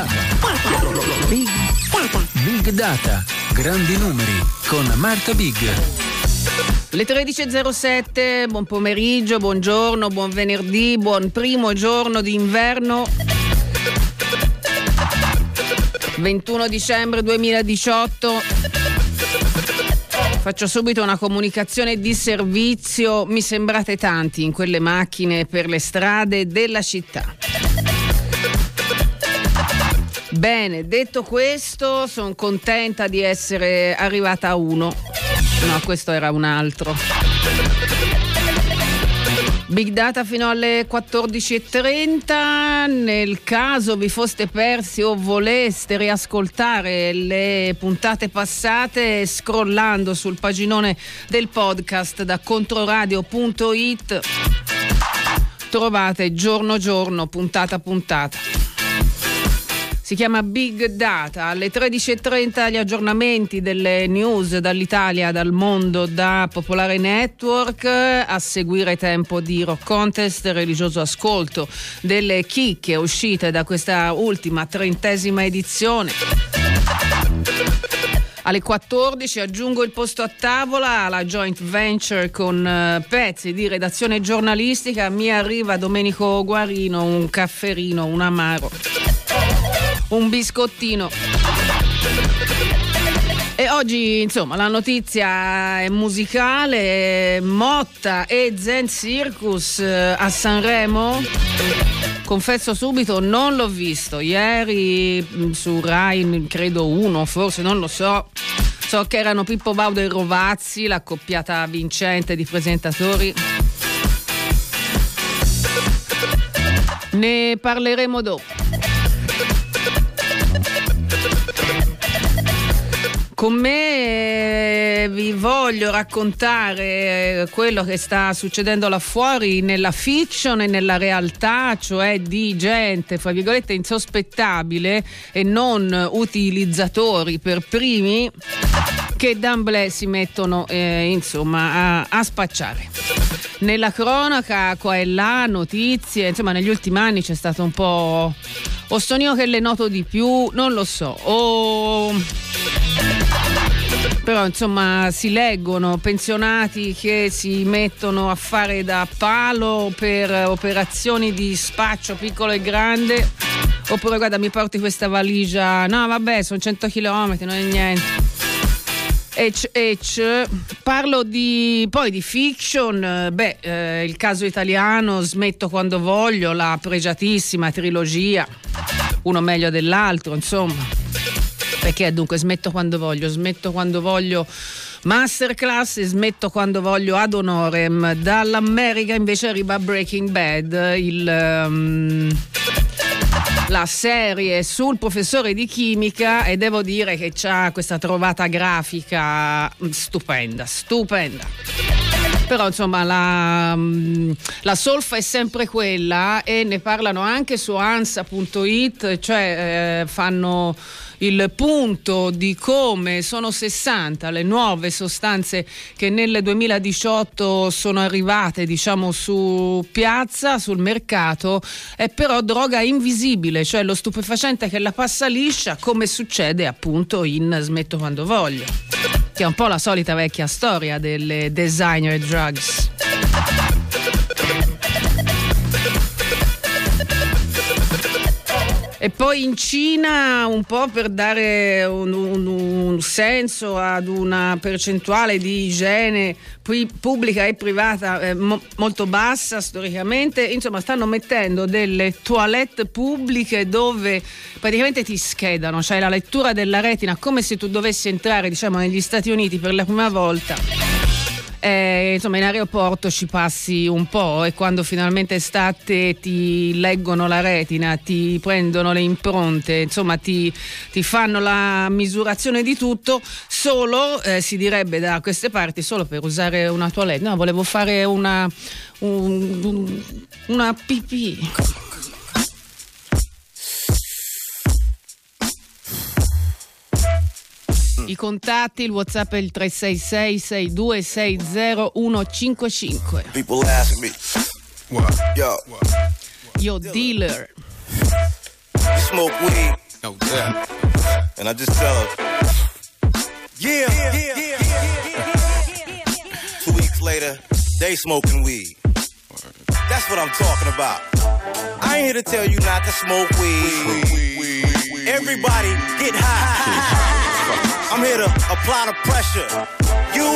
Data. Big Data, grandi numeri con Marta Big. Le 13.07, buon pomeriggio, buongiorno, buon venerdì, buon primo giorno d'inverno. 21 dicembre 2018. Faccio subito una comunicazione di servizio. Mi sembrate tanti in quelle macchine per le strade della città. Bene, detto questo, sono contenta di essere arrivata a uno. No, questo era un altro. Big Data fino alle 14.30. Nel caso vi foste persi o voleste riascoltare le puntate passate, scrollando sul paginone del podcast da controradio.it trovate giorno giorno, puntata puntata. Si chiama Big Data. Alle 13.30 gli aggiornamenti delle news dall'Italia, dal mondo, da Popolare Network. A seguire tempo di Rock Contest, religioso ascolto delle chicche uscite da questa ultima 30ª edizione. Alle 14 aggiungo il posto a tavola, la joint venture con pezzi di redazione giornalistica. Mi arriva Domenico Guarino, un cafferino, un amaro, un biscottino. E oggi, insomma, la notizia è musicale. Motta e Zen Circus a Sanremo. Confesso subito, non l'ho visto. Ieri su Rai, credo 1, forse, non lo so. So che erano Pippo Baudo e Rovazzi, l'accoppiata vincente di presentatori. Ne parleremo dopo. Con me vi voglio raccontare quello che sta succedendo là fuori nella fiction e nella realtà, cioè di gente, fra virgolette, insospettabile e non utilizzatori per primi, che d'amblè si mettono insomma a spacciare. Nella cronaca qua e là notizie, insomma negli ultimi anni c'è stato un po', o sono io che le noto di più, non lo so, però insomma si leggono pensionati che si mettono a fare da palo per operazioni di spaccio piccolo e grande, oppure guarda mi porti questa valigia, no vabbè sono 100 km, non è niente. Parlo poi di fiction, il caso italiano, Smetto quando voglio, la pregiatissima trilogia, uno meglio dell'altro, insomma. Perché dunque Smetto quando voglio Masterclass e Smetto quando voglio ad honorem. Dall'America invece arriva Breaking Bad, la serie sul professore di chimica, e devo dire che c'ha questa trovata grafica stupenda. Però insomma la solfa è sempre quella, e ne parlano anche su ansa.it, cioè fanno il punto di come sono 60 le nuove sostanze che nel 2018 sono arrivate, diciamo, su piazza, sul mercato, è però droga invisibile, cioè lo stupefacente che la passa liscia, come succede appunto in Smetto quando voglio, che è un po' la solita vecchia storia delle designer drugs. E poi in Cina, un po' per dare un senso ad una percentuale di igiene pubblica e privata molto bassa storicamente, insomma stanno mettendo delle toilette pubbliche dove praticamente ti schedano, c'hai la lettura della retina come se tu dovessi entrare, diciamo, negli Stati Uniti per la prima volta. Insomma in aeroporto ci passi un po', e quando finalmente estate ti leggono la retina, ti prendono le impronte, insomma ti fanno la misurazione di tutto, solo si direbbe da queste parti solo per usare una toilette. No, volevo fare una pipì. I contatti, il WhatsApp è il 366-6260-155. People ask me, what? Yo, Yo, dealer. you smoke weed? No doubt. And I just tell her, yeah. 2 weeks later, they smoking weed. That's what I'm talking about. I ain't here to tell you not to smoke weed. Everybody get high. I'm here to apply the pressure. You,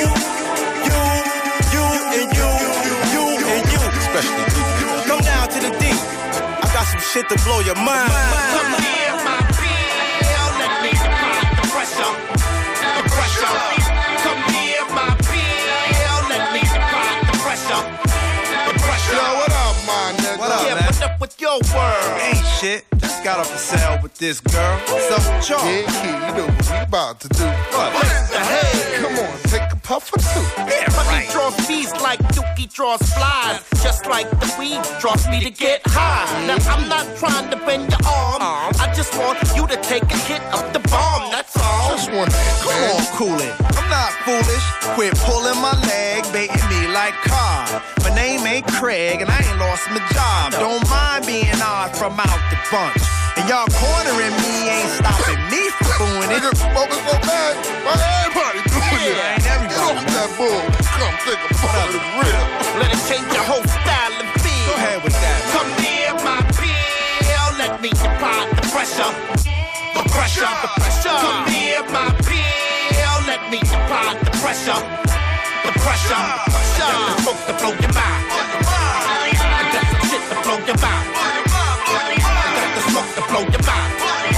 and you. Especially you. Come down to the D. I got some shit to blow your mind. Come here, my bill. Let me apply the pressure. The pressure. Come here, my bill. Let me apply the pressure. The pressure. Yo, what up, my nigga? What up, man? What's up with your world? Ain't shit. Just got off the cell with this girl. What's up with y'all? Yeah, kid, you know what we about to do. What the hell? Come on, take a puff or two. Yeah, Money right. draws fees like Dookie draws flies. Just like the weed draws me to get high. Now I'm not trying to bend your arm. I just want you to take a hit of the bomb, that's all. Just one Come on, cool it. I'm not foolish. Quit pulling my leg, baiting me like car. My name ain't Craig, and I ain't lost my job. Don't mind being odd from out the bunch. And y'all cornering me ain't stopping me from doing it. nigga smoking so bad, why everybody doing it? Ain't everybody. Get off that bull. Come take a puff of the real. Let it change your whole style and feel. Go ahead with that. Come near my bill. Let me apply the pressure. The pressure. The pressure. Come near my bill. Let me apply the pressure. The pressure. I got the smoke to blow your mind. I got some shit to blow your mind. I got the smoke to blow your mind.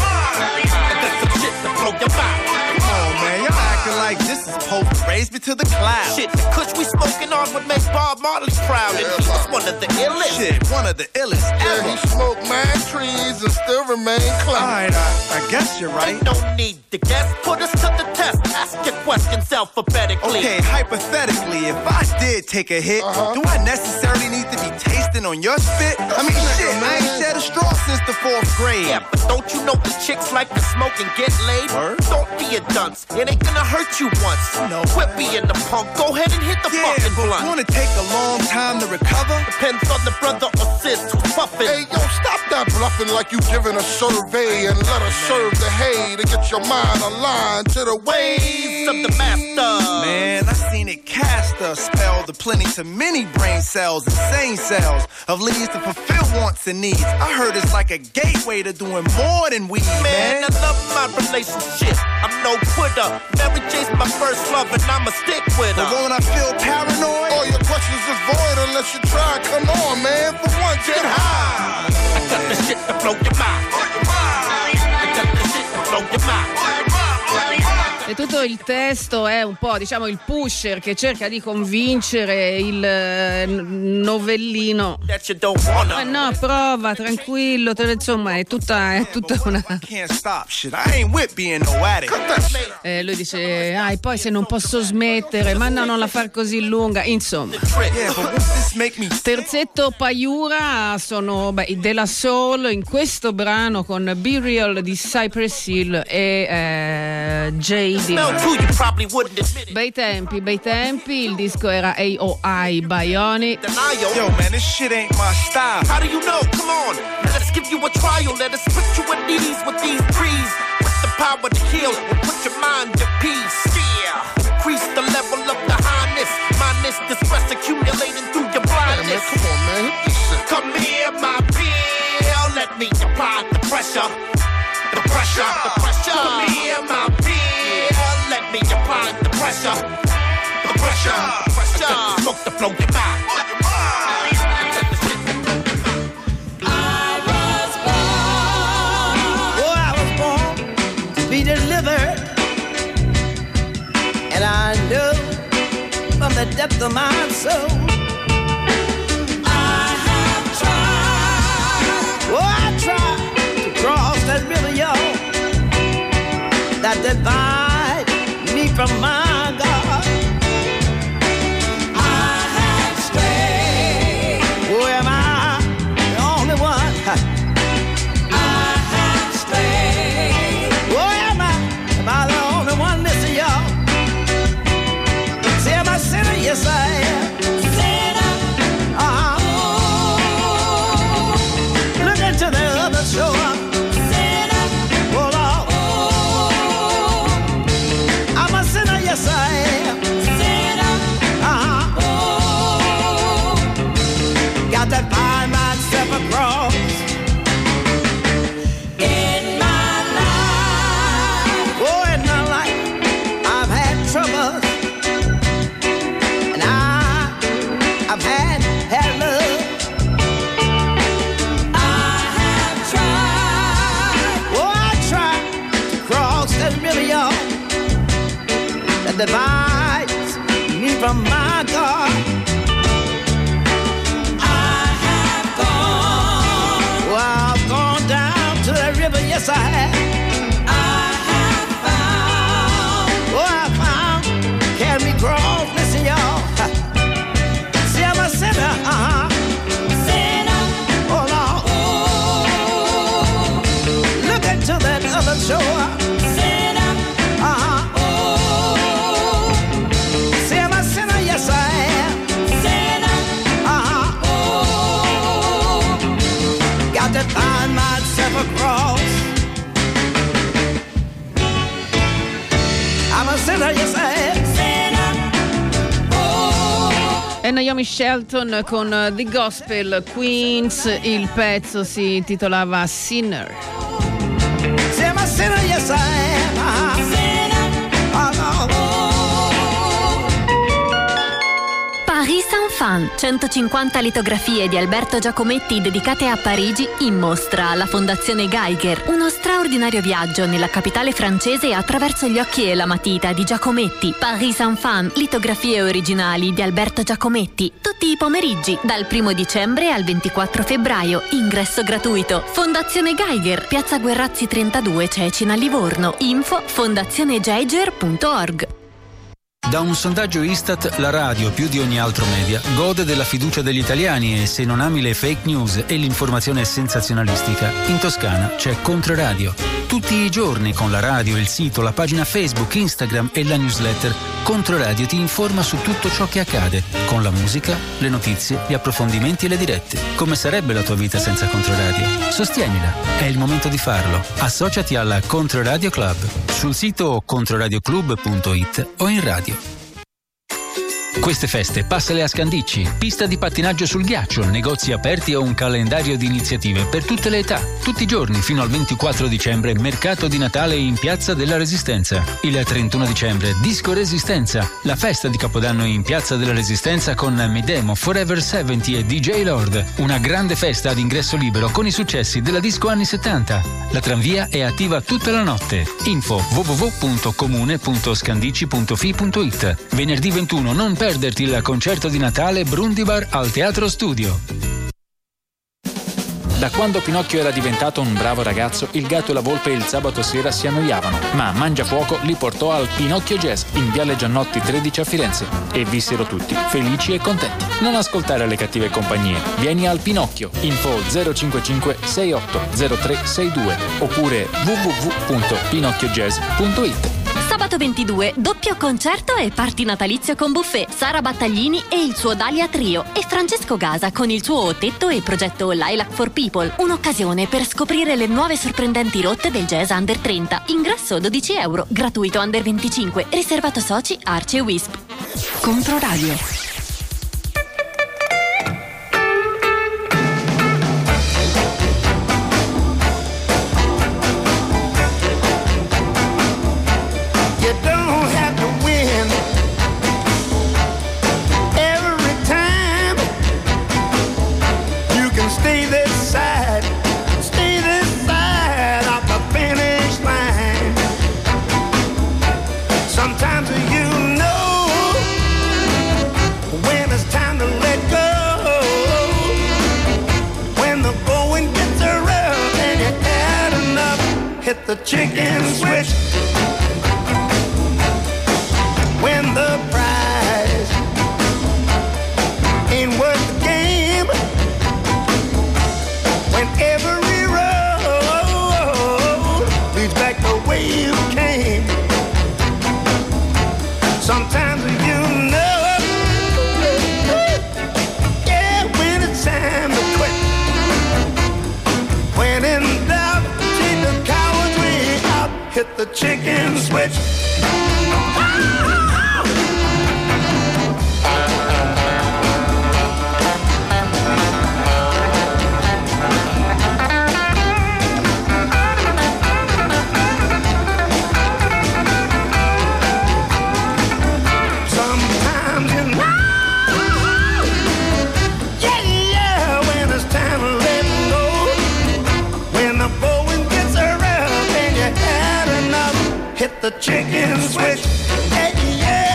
I got some shit to blow your mind. Come on, man. Y'all acting like this is supposed to raise me to the clouds. Shit, the kush we smoking on would make Bob Marley proud. And he was one of the illest. Shit, one of the illest Yeah, ever. he smoked mad trees and still remain clean. Alright, I guess you're right. Ain't no need to guess. Put us to the test. Ask your questions alphabetically. Okay, hypothetically, if I did take a hit, do I necessarily need to be tasting on your spit? I mean, shit, I ain't shed a straw since the 4th grade. Yeah, but don't you know the chicks like to smoke and get laid? Word? Don't be a dunce. It ain't gonna hurt you once. No. Quit being the punk. Go ahead and hit the Yeah, fucking but blunt. wanna take a long time to recover? Depends on the brother or sis who's puffing. Hey, yo, stop that bluffing like you giving a survey and let us serve the hay to get your mind aligned to the Ways of the master. Man, I seen it cast a spell to plenty to many brain cells, insane cells of leads to fulfill wants and needs. I heard it's like a gateway to doing more than weed, Man, man. I love my relationship. I'm no quitter. Mary J's my first love and I'ma stick with her. But won't I feel paranoid? All your questions is void unless you try. Come on, man. For once, get high. I got the shit to blow your mind. I got the shit to blow your mind. E tutto il testo è un po', diciamo, il pusher che cerca di convincere il novellino. That you don't wanna. No, prova, tranquillo, insomma, è tutta una... I can't stop shit. I ain't with being no addict. lui dice, e poi se non posso smettere, ma no, non la far così lunga, insomma. Yeah, but won't this make me Terzetto Paiura sono i De La Soul in questo brano con Be Real di Cypress Hill e J. Smell too, you probably wouldn't admit it. Bei tempi, il disco era AOI Bionic. Denial. Yo, man, this shit ain't my style. How do you know? Come on. Let us give you a trial. Let us put you at ease with these trees. With the power to heal and put your mind at peace. Yeah. Increase the level of the highness. Minus the stress accumulating through your Man, blindness. come on, man. Hit this shit. Come here, my bill. Let me apply the pressure. The pressure. The pressure. Come here, my bill. Let me apply the pressure. The pressure. The pressure. I got the smoke to blow your mind. Be delivered, and I know from the depth of my soul I have tried. Oh, I tried to cross that river, y'all, that divide me from my God. I have strayed. Oh, am I the only one? I have strayed. Oh, am I the only one missing, y'all? Say, am I sinner? Yes, I am. Sinner. Look into the other shore. Sinner. Oh, yes I have. I have found. Oh, I found. Carry me cross, listen y'all. See I'm a sinner, sinner. Oh Lord. Oh. Look into that other shore. Sinner. Oh. See I'm a sinner, yes I am. Sinner. Oh. Got to find myself a cross. I'm a sinner, yes I am. È Naomi Shelton con The Gospel Queens, il pezzo si intitolava Sinner. See I'm a sinner, yes I am. Sinner. Paris Saint-Fan, 150 litografie di Alberto Giacometti dedicate a Parigi in mostra alla Fondazione Geiger. Uno straordinario viaggio nella capitale francese attraverso gli occhi e la matita di Giacometti. Paris Saint-Fan, litografie originali di Alberto Giacometti. Tutti i pomeriggi, dal 1 dicembre al 24 febbraio. Ingresso gratuito. Fondazione Geiger, Piazza Guerrazzi 32, Cecina, Livorno. Info fondazionegeiger.org. Da un sondaggio Istat, la radio, più di ogni altro media, gode della fiducia degli italiani e se non ami le fake news e l'informazione sensazionalistica, in Toscana c'è Controradio. Tutti i giorni con la radio, il sito, la pagina Facebook, Instagram e la newsletter, Controradio ti informa su tutto ciò che accade, con la musica, le notizie, gli approfondimenti e le dirette. Come sarebbe la tua vita senza Controradio? Sostienila, è il momento di farlo. Associati alla Controradio Club sul sito controradioclub.it o in radio. Queste feste passale a Scandicci, pista di pattinaggio sul ghiaccio, negozi aperti e un calendario di iniziative per tutte le età. Tutti i giorni fino al 24 dicembre mercato di Natale in Piazza della Resistenza. Il 31 dicembre Disco Resistenza, la festa di Capodanno in Piazza della Resistenza con Midemo, Forever 70 e DJ Lord. Una grande festa ad ingresso libero con i successi della disco anni 70. La tranvia è attiva tutta la notte. Info www.comune.scandicci.fi.it. Venerdì 21 non perderti il concerto di Natale Brundibar al Teatro Studio. Da quando Pinocchio era diventato un bravo ragazzo, il gatto e la volpe il sabato sera si annoiavano, ma Mangiafuoco li portò al Pinocchio Jazz in Viale Giannotti 13 a Firenze e vissero tutti felici e contenti. Non ascoltare le cattive compagnie. Vieni al Pinocchio. Info 055 6803 62 oppure www.pinocchiojazz.it. Sabato 22, doppio concerto e party natalizio con buffet. Sara Battaglini e il suo Dalia Trio e Francesco Gasa con il suo Otetto e il progetto Lilac for People. Un'occasione per scoprire le nuove sorprendenti rotte del jazz under 30. Ingresso €12, gratuito under 25, riservato soci Arci e Wisp. Controradio. Hit the chicken switch when the prize ain't worth the game, when every road leads back the way you came. Sometimes you know, yeah, when it's time to quit, when in doubt, hit the chicken switch. Sometimes you know, yeah, when it's time to let go, when the going gets around and you had enough, hit the chicken switch, yeah.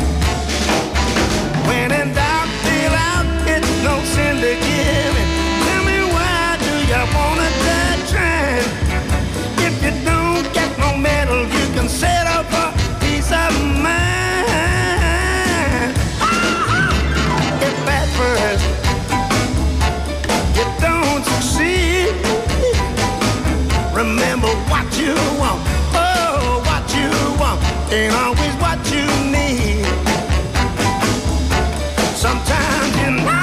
When in doubt, feel out, it's no sin to give it. Tell me why do you wanna die trying? ain't always what you need. Sometimes you know.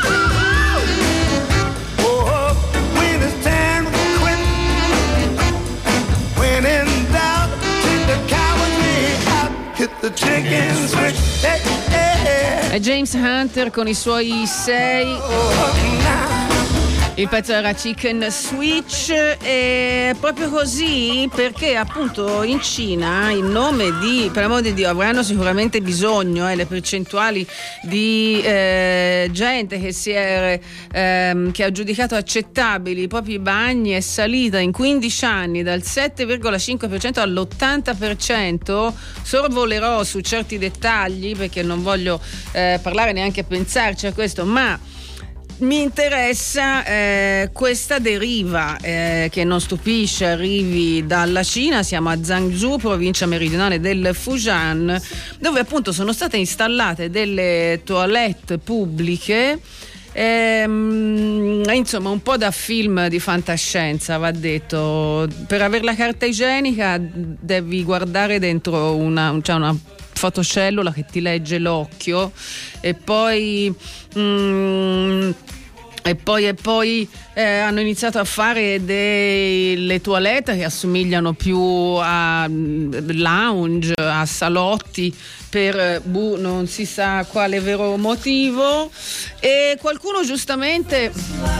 Oh, when it's time to quit. When in doubt, take the cowardly out. Hit the chicken switch. Hey, hey, hey. È James Hunter con i suoi 6. Il pezzo era Chicken Switch, e proprio così, perché appunto in Cina in nome di, per amor di Dio, avranno sicuramente bisogno, le percentuali di gente che si è che ha giudicato accettabili i propri bagni è salita in 15 anni dal 7,5% all'80%. Sorvolerò su certi dettagli perché non voglio parlare, neanche pensarci a questo, ma mi interessa questa deriva che non stupisce arrivi dalla Cina. Siamo a Zhangzhou, provincia meridionale del Fujian, dove appunto sono state installate delle toilette pubbliche. Insomma, un po' da film di fantascienza, va detto. Per avere la carta igienica devi guardare dentro una fotocellula che ti legge l'occhio, e poi hanno iniziato a fare delle toilette che assomigliano più a lounge, a salotti, per non si sa quale vero motivo. E qualcuno giustamente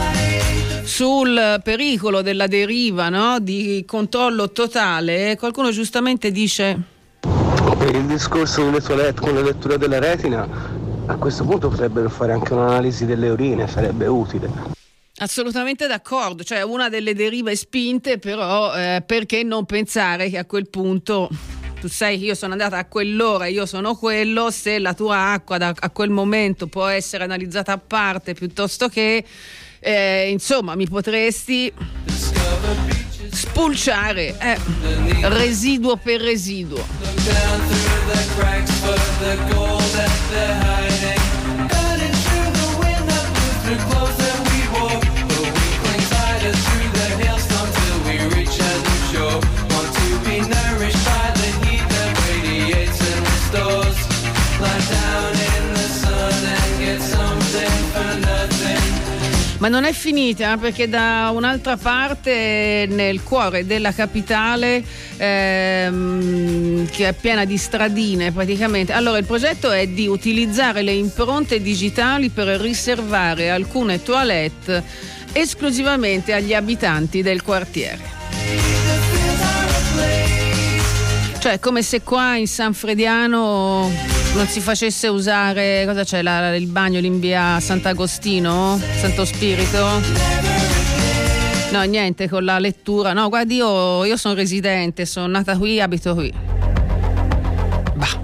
sul pericolo della deriva, no? Di controllo totale, qualcuno giustamente dice: per il discorso delle toilette con la lettura della retina, a questo punto potrebbero fare anche un'analisi delle urine, sarebbe utile. Assolutamente d'accordo, cioè una delle derive spinte, però perché non pensare che a quel punto tu sai che io sono andata a quell'ora, io sono quello, se la tua acqua a quel momento può essere analizzata a parte piuttosto che insomma mi potresti spulciare residuo per residuo. Ma non è finita, perché da un'altra parte, nel cuore della capitale, che è piena di stradine praticamente, allora il progetto è di utilizzare le impronte digitali per riservare alcune toilette esclusivamente agli abitanti del quartiere. Cioè, come se qua in San Frediano non si facesse usare, cosa c'è, il bagno lì in via Sant'Agostino? Santo Spirito? No, niente, con la lettura. No, guardi, io sono residente, sono nata qui, abito qui. Bah.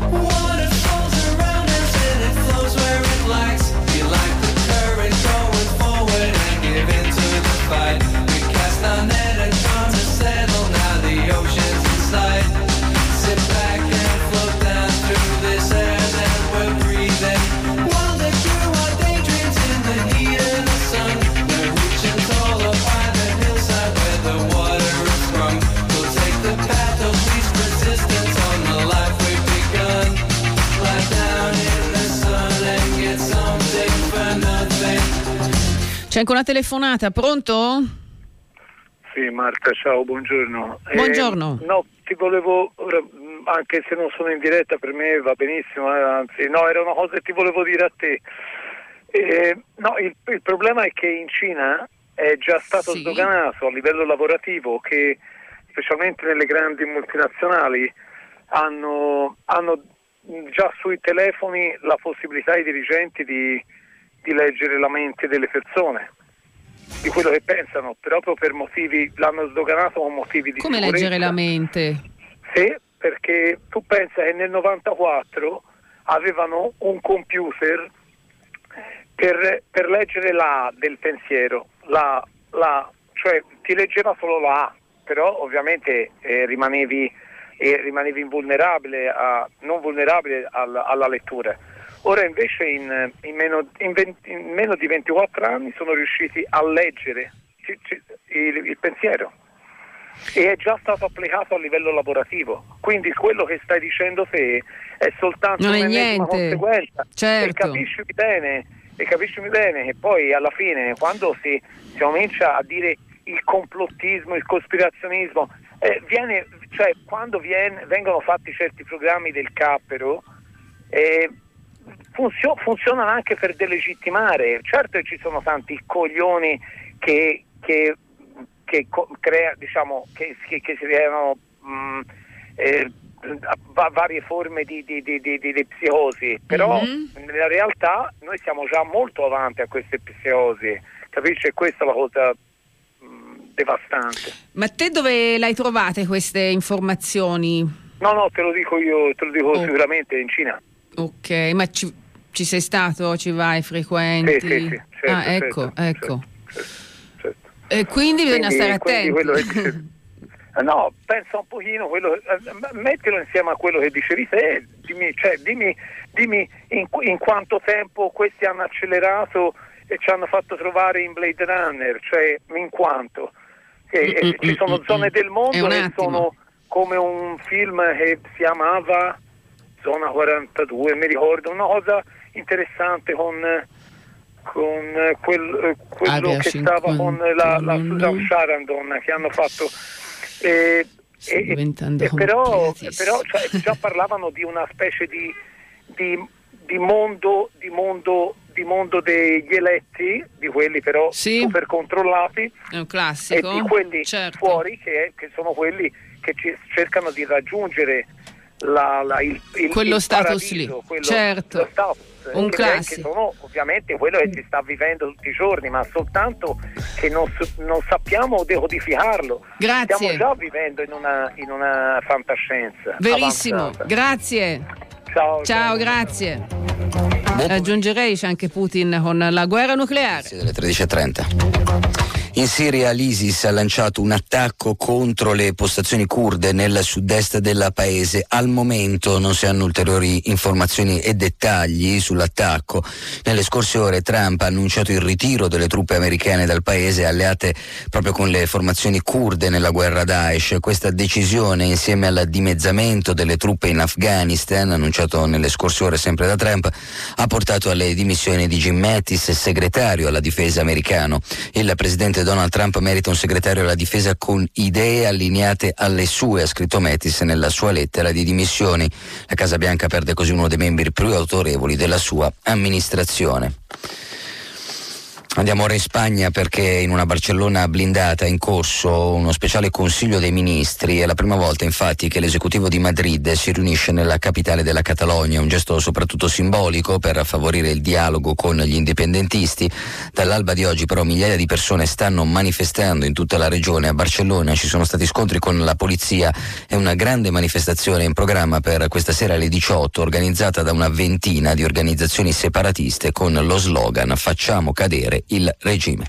C'è anche una telefonata, pronto? Sì, Marta, ciao, buongiorno. Buongiorno. No, ti volevo, anche se non sono in diretta, per me va benissimo, anzi, no, era una cosa che ti volevo dire a te. No, il problema è che in Cina è già stato sdoganato a livello lavorativo che, specialmente nelle grandi multinazionali, hanno già sui telefoni la possibilità ai dirigenti di leggere la mente delle persone, di quello che pensano, proprio per motivi, l'hanno sdoganato con motivi di come sicurezza. Leggere la mente? Sì, perché tu pensa che nel 94 avevano un computer per leggere la del pensiero, cioè ti leggeva solo la A, però ovviamente rimanevi invulnerabile, non vulnerabile alla lettura. Ora invece in meno di 24 anni sono riusciti a leggere il pensiero, e è già stato applicato a livello lavorativo. quindi quello che stai dicendo te è soltanto un'ennesima conseguenza. Certo. E capiscimi bene che poi alla fine, quando si comincia a dire il complottismo, il cospirazionismo, quando vengono fatti certi programmi del cappero, funzionano anche per delegittimare. Certo che ci sono tanti coglioni che crea, diciamo, che si creano varie forme di psicosi, però nella realtà noi siamo già molto avanti a queste psicosi, capisci? E questa è la cosa devastante. Ma te dove l'hai trovate queste informazioni? No, te lo dico io, sicuramente in Cina. Ok, ma ci sei stato? Ci vai frequenti? Sì, certo, ecco. Certo. E quindi bisogna stare attenti. No, pensa un pochino, mettilo insieme a quello che dicevi te, dimmi in quanto tempo questi hanno accelerato e ci hanno fatto trovare in Blade Runner, cioè in quanto ci sono zone del mondo che sono come un film che si chiamava Zona 42, mi ricordo, una cosa interessante con quello che stava con la Susan Sarandon, che hanno fatto però già parlavano di una specie di mondo degli eletti, di quelli però super controllati, è un classico, e di quelli fuori che sono quelli che cercano di raggiungere quello il status paradiso, lì, certo, lo status, un classico, che sono ovviamente quello che si sta vivendo tutti i giorni, ma soltanto che non sappiamo decodificarlo. Grazie. Stiamo già vivendo in una fantascienza verissimo avanzata. Grazie. Ciao, grazie. Aggiungerei c'è anche Putin con la guerra nucleare. Delle 13:30. In Siria l'ISIS ha lanciato un attacco contro le postazioni curde nel sud-est del paese. Al momento non si hanno ulteriori informazioni e dettagli sull'attacco. Nelle scorse ore Trump ha annunciato il ritiro delle truppe americane dal paese alleate proprio con le formazioni curde nella guerra a Daesh. Questa decisione, insieme al dimezzamento delle truppe in Afghanistan, annunciato nelle scorse ore sempre da Trump, ha portato alle dimissioni di Jim Mattis, segretario alla difesa americano. Il presidente Donald Trump merita un segretario alla difesa con idee allineate alle sue, ha scritto Mattis nella sua lettera di dimissioni. La Casa Bianca perde così uno dei membri più autorevoli della sua amministrazione. Andiamo ora in Spagna perché in una Barcellona blindata è in corso uno speciale Consiglio dei Ministri. È la prima volta infatti che l'esecutivo di Madrid si riunisce nella capitale della Catalogna, un gesto soprattutto simbolico per favorire il dialogo con gli indipendentisti. Dall'alba di oggi però migliaia di persone stanno manifestando in tutta la regione. A Barcellona ci sono stati scontri con la polizia e una grande manifestazione in programma per questa sera alle 18, organizzata da una ventina di organizzazioni separatiste con lo slogan "Facciamo cadere il regime".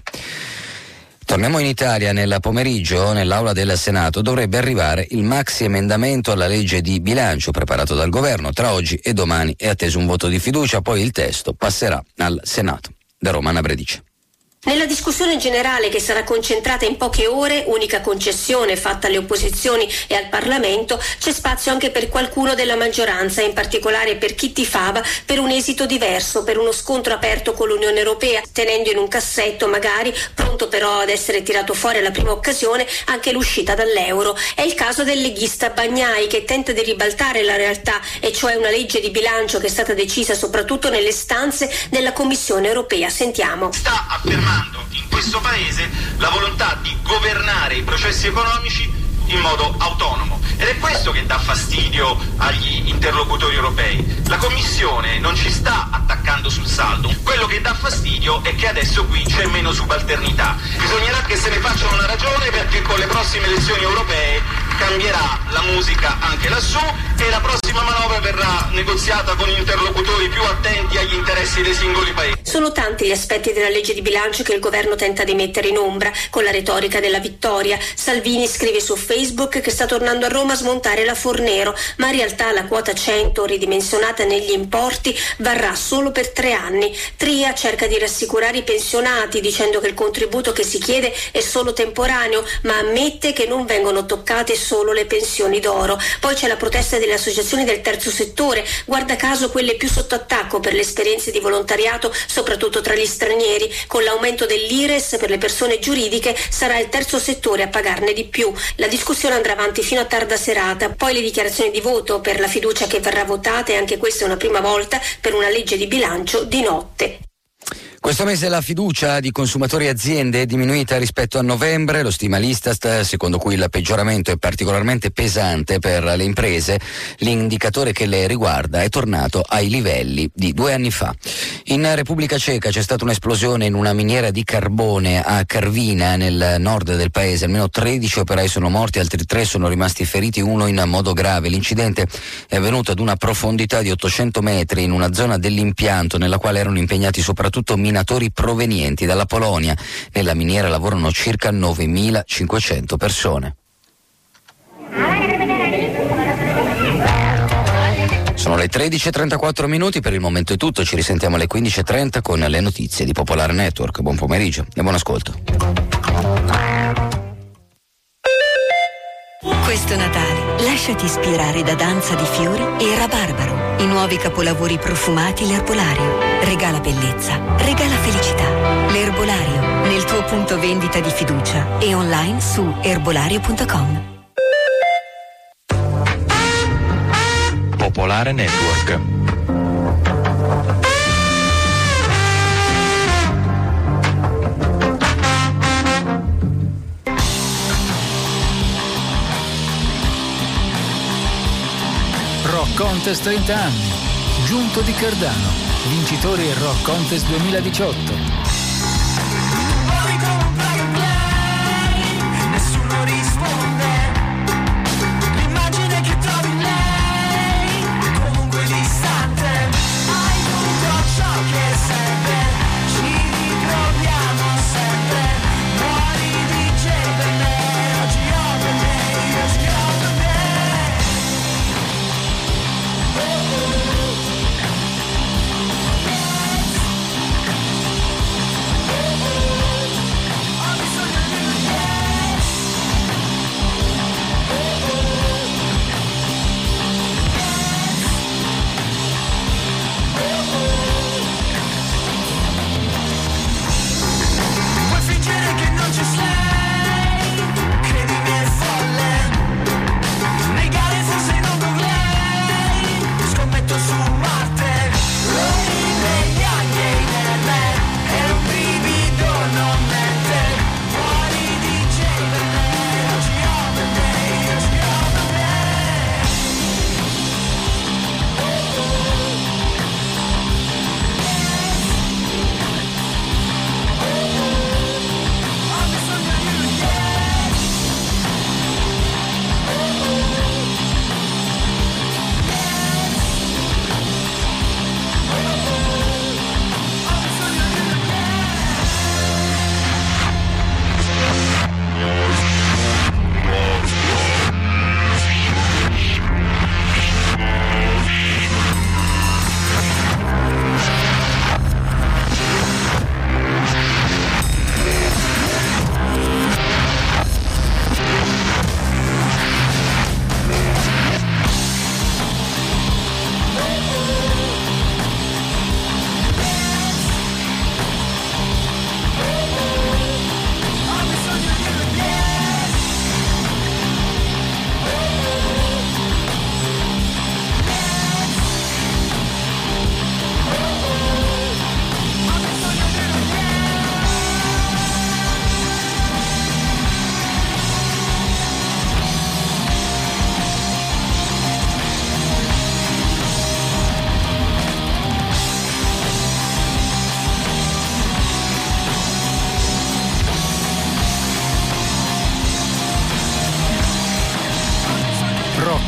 Torniamo in Italia. Nel pomeriggio, nell'aula del Senato, dovrebbe arrivare il maxi emendamento alla legge di bilancio preparato dal governo. Tra oggi e domani è atteso un voto di fiducia, poi il testo passerà al Senato. Da Roma, Anna Bredice. Nella discussione generale, che sarà concentrata in poche ore, unica concessione fatta alle opposizioni e al Parlamento, c'è spazio anche per qualcuno della maggioranza, in particolare per chi tifava per un esito diverso, per uno scontro aperto con l'Unione Europea, tenendo in un cassetto magari, pronto però ad essere tirato fuori alla prima occasione, anche l'uscita dall'euro. È il caso del leghista Bagnai, che tenta di ribaltare la realtà, e cioè una legge di bilancio che è stata decisa soprattutto nelle stanze della Commissione Europea. Sentiamo. Sta affermando in questo paese la volontà di governare i processi economici in modo autonomo, ed è questo che dà fastidio agli interlocutori europei. La Commissione non ci sta attaccando sul saldo, quello che dà fastidio è che adesso qui c'è meno subalternità. Bisognerà che se ne facciano una ragione, perché con le prossime elezioni europee cambierà la musica anche lassù e la prossima manovra verrà negoziata con interlocutori più attenti agli interessi dei singoli paesi. Sono tanti gli aspetti della legge di bilancio che il governo tenta di mettere in ombra con la retorica della vittoria. Salvini scrive su Facebook che sta tornando a Roma a smontare la Fornero, ma in realtà la quota 100 ridimensionata negli importi varrà solo per 3 anni. Tria cerca di rassicurare i pensionati dicendo che il contributo che si chiede è solo temporaneo, ma ammette che non vengono toccate solo le pensioni d'oro. Poi c'è la protesta delle associazioni del terzo settore, guarda caso quelle più sotto attacco per le esperienze di volontariato, soprattutto tra gli stranieri. Con l'aumento dell'IRES per le persone giuridiche sarà il terzo settore a pagarne di più. La discussione andrà avanti fino a tarda serata, poi le dichiarazioni di voto per la fiducia che verrà votata, e anche questa è una prima volta per una legge di bilancio di notte. Questo mese la fiducia di consumatori e aziende è diminuita rispetto a novembre, lo stima l'Istat, secondo cui il peggioramento è particolarmente pesante per le imprese. L'indicatore che le riguarda è tornato ai livelli di 2 anni fa. In Repubblica Ceca c'è stata un'esplosione in una miniera di carbone a Karvina, nel nord del paese. Almeno 13 operai sono morti, altri 3 sono rimasti feriti, uno in modo grave. L'incidente è avvenuto ad una profondità di 800 metri in una zona dell'impianto nella quale erano impegnati soprattutto minatori provenienti dalla Polonia. Nella miniera lavorano circa 9.500 persone. Sono le 13:34, per il momento è tutto, ci risentiamo alle 15:30 con le notizie di Popolare Network. Buon pomeriggio e buon ascolto. Questo Natale lasciati ispirare da Danza di Fiori e Rabarbaro, i nuovi capolavori profumati L'Erbolario. Regala bellezza, regala felicità. L'Erbolario, nel tuo punto vendita di fiducia e online su erbolario.com. Popolare Network. Rock Contest 30 anni. Giunto di Cardano, vincitore Rock Contest 2018. Nessuno risponde. L'immagine che trovi in lei, comunque distante. Hai tutto ciò che serve. Ci ritroviamo sempre. Muori di gelo per me. Oggi ho per me. Oggi ho per me.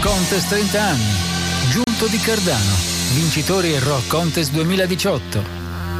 Contest 30 anni. Giunto di Cardano, vincitore Rock Contest 2018.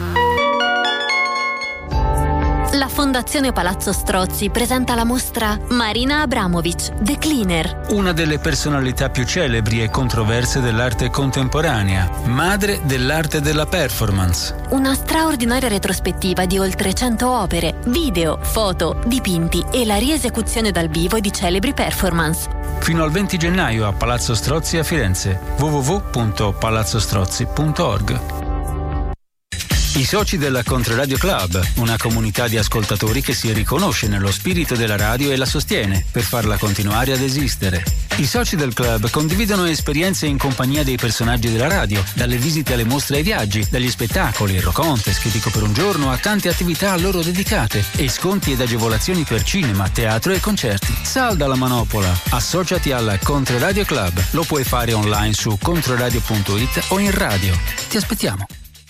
La Fondazione Palazzo Strozzi presenta la mostra Marina Abramovic, The Cleaner. Una delle personalità più celebri e controverse dell'arte contemporanea, madre dell'arte della performance. Una straordinaria retrospettiva di oltre 100 opere, video, foto, dipinti e la riesecuzione dal vivo di celebri performance. Fino al 20 gennaio a Palazzo Strozzi a Firenze. www.palazzostrozzi.org. I soci della Controradio Club, una comunità di ascoltatori che si riconosce nello spirito della radio e la sostiene per farla continuare ad esistere. I soci del club condividono esperienze in compagnia dei personaggi della radio, dalle visite alle mostre ai viaggi, dagli spettacoli, Rock Contest, che dico per un giorno, a tante attività a loro dedicate e sconti ed agevolazioni per cinema, teatro e concerti. Salda la manopola, associati alla Controradio Club. Lo puoi fare online su controradio.it o in radio. Ti aspettiamo.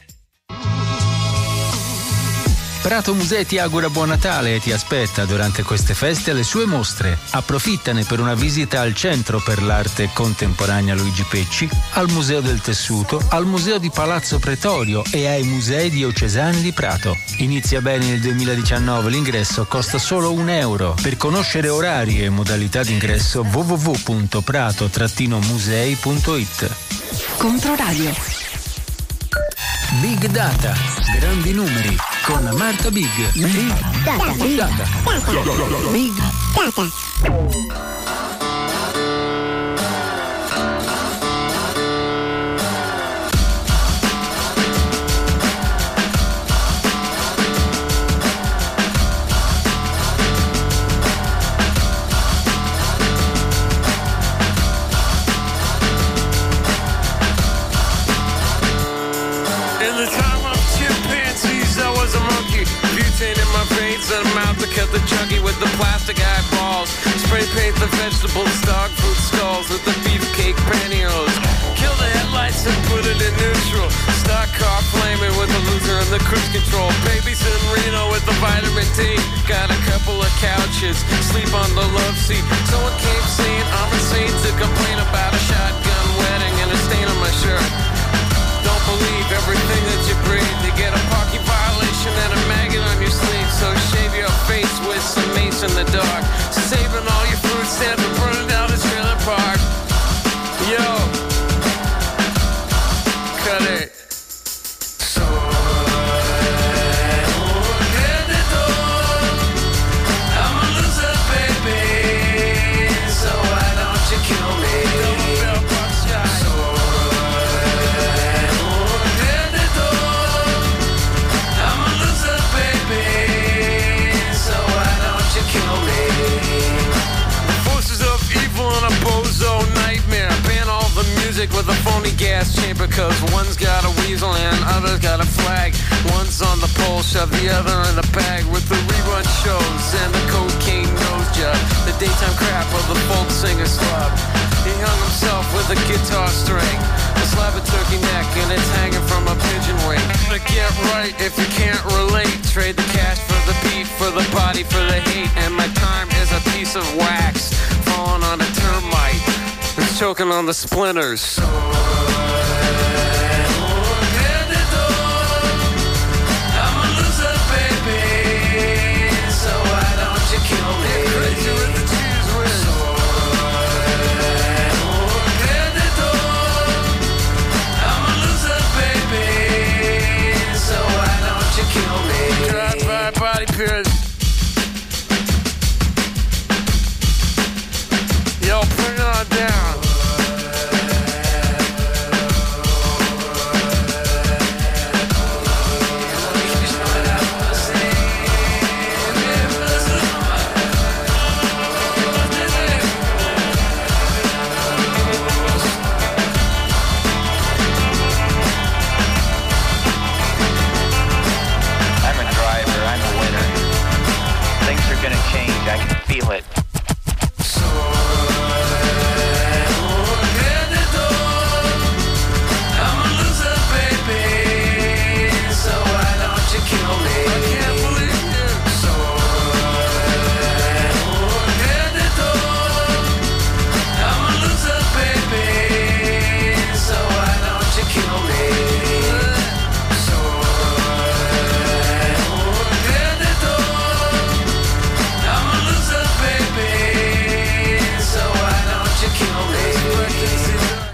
Prato Musei ti augura buon Natale e ti aspetta durante queste feste alle sue mostre. Approfittane per una visita al Centro per l'Arte Contemporanea Luigi Pecci, al Museo del Tessuto, al Museo di Palazzo Pretorio e ai Musei diocesani di Prato. Inizia bene il 2019, l'ingresso costa solo €1. Per conoscere orari e modalità d'ingresso www.prato-musei.it. Controradio. Big Data, grandi numeri, con Marta Big. Big Data. Big Data. Big Data. Cut the chuggy with the plastic eyeballs. Spray paint the vegetables, dog food stalls with the beefcake pantyhose. Kill the headlights and put it in neutral. Stock car flaming with the loser and the cruise control. Babies in Reno with the vitamin D. Got a couple of couches, sleep on the love seat. Someone came saying I'm insane to complain about a shotgun wedding and a stain on my shirt. Don't believe everything that you breathe. You get a parking violation and a maggot on your sleeve. So shave your face with some mace in the dark. Saving all your food stamps and burning down the trailer park. Yo, cut it. I'm a loser, baby. So why don't you kill me? With a phony gas chamber, cause one's got a weasel and other's got a flag. One's on the pole, shove the other in a bag. With the rerun shows and the cocaine nose job, the daytime crap of the folk singer slub. He hung himself with a guitar string, a slab of turkey neck, and it's hanging from a pigeon wing. But get right if you can't relate. Trade the cash for the beat, for the body, for the hate. And my time is a piece of wax falling on a termite. It's choking on the splinters. I'm a loser, baby. So why don't you kill me? Crazy with the cheese whiz. I'm a loser, baby. So why don't you kill me? Drive-by body pierce. Yo, bring it on down.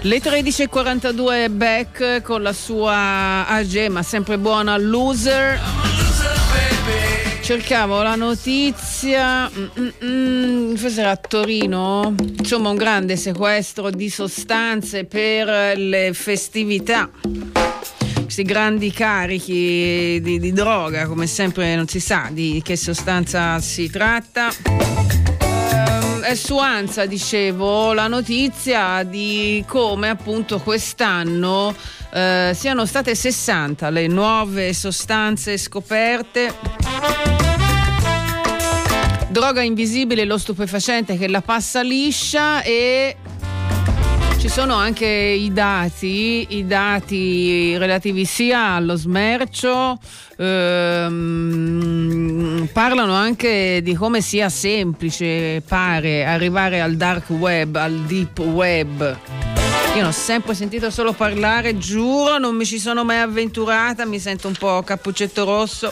Le 13.42 Beck con la sua AG, ma sempre buona, Loser. Cercavo la notizia, forse era a Torino, insomma un grande sequestro di sostanze per le festività. Questi grandi carichi di droga, come sempre non si sa di che sostanza si tratta. È su ANSA, dicevo, la notizia di come appunto quest'anno siano state 60 le nuove sostanze scoperte. Droga invisibile, lo stupefacente che la passa liscia, e ci sono anche i dati relativi sia allo smercio, parlano anche di come sia semplice, pare, arrivare al dark web, al deep web. Io ne ho sempre sentito solo parlare, giuro, non mi ci sono mai avventurata, mi sento un po' Cappuccetto Rosso.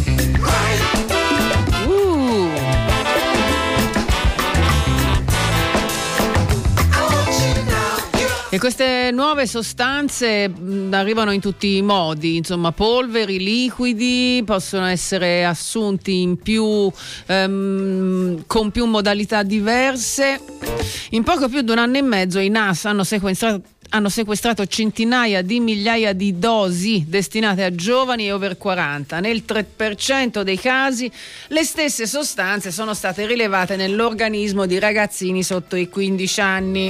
E queste nuove sostanze arrivano in tutti i modi, insomma, polveri, liquidi, possono essere assunti in più, con più modalità diverse. In poco più di un anno e mezzo i NAS hanno sequestrato centinaia di migliaia di dosi destinate a giovani e over 40. Nel 3% dei casi le stesse sostanze sono state rilevate nell'organismo di ragazzini sotto i 15 anni.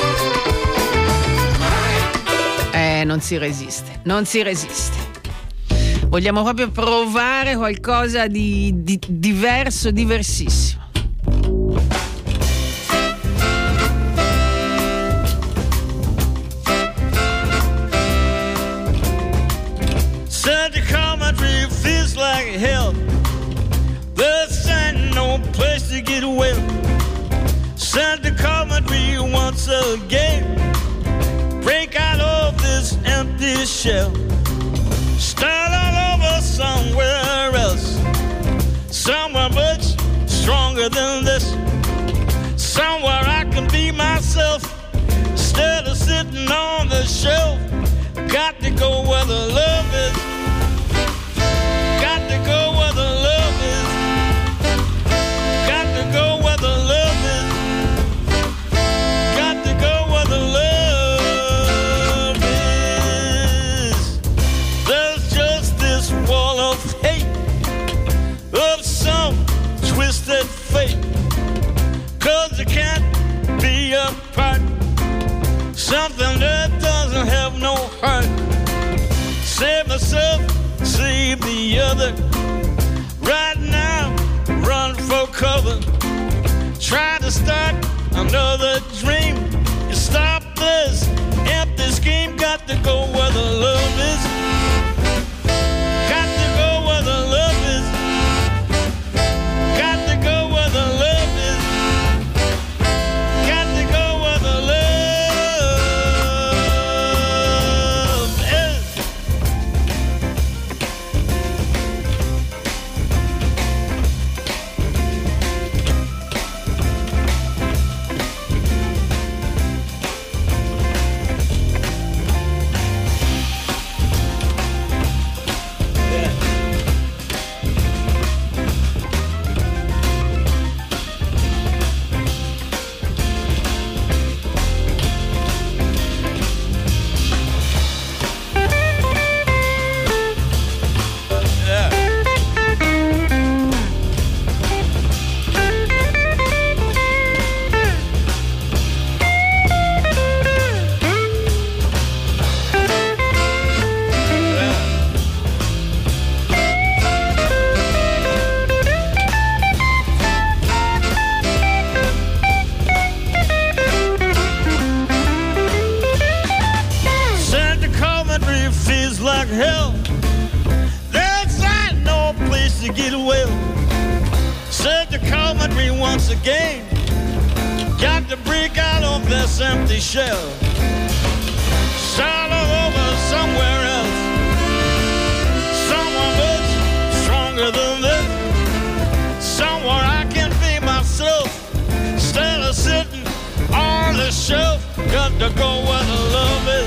Non si resiste. Vogliamo proprio provare qualcosa di diverso, diversissimo. Santa Commentary feels like hell. There's no place to get away. Santa Commentary once again. Break out of this empty shell. Start all over somewhere else. Somewhere much stronger than this. Somewhere I can be myself instead of sitting on the shelf. Got to go where the love is. Got to go where the love is. Got to go where the love is. Got to go where the love is. Wall of hate, of some twisted fate, 'cause it can't be apart. Something that doesn't have no heart. Save myself, save the other. Right now, run for cover. Try to start another dream. You stop this empty scheme. Got to go where the love is. show. Got to go where the love is.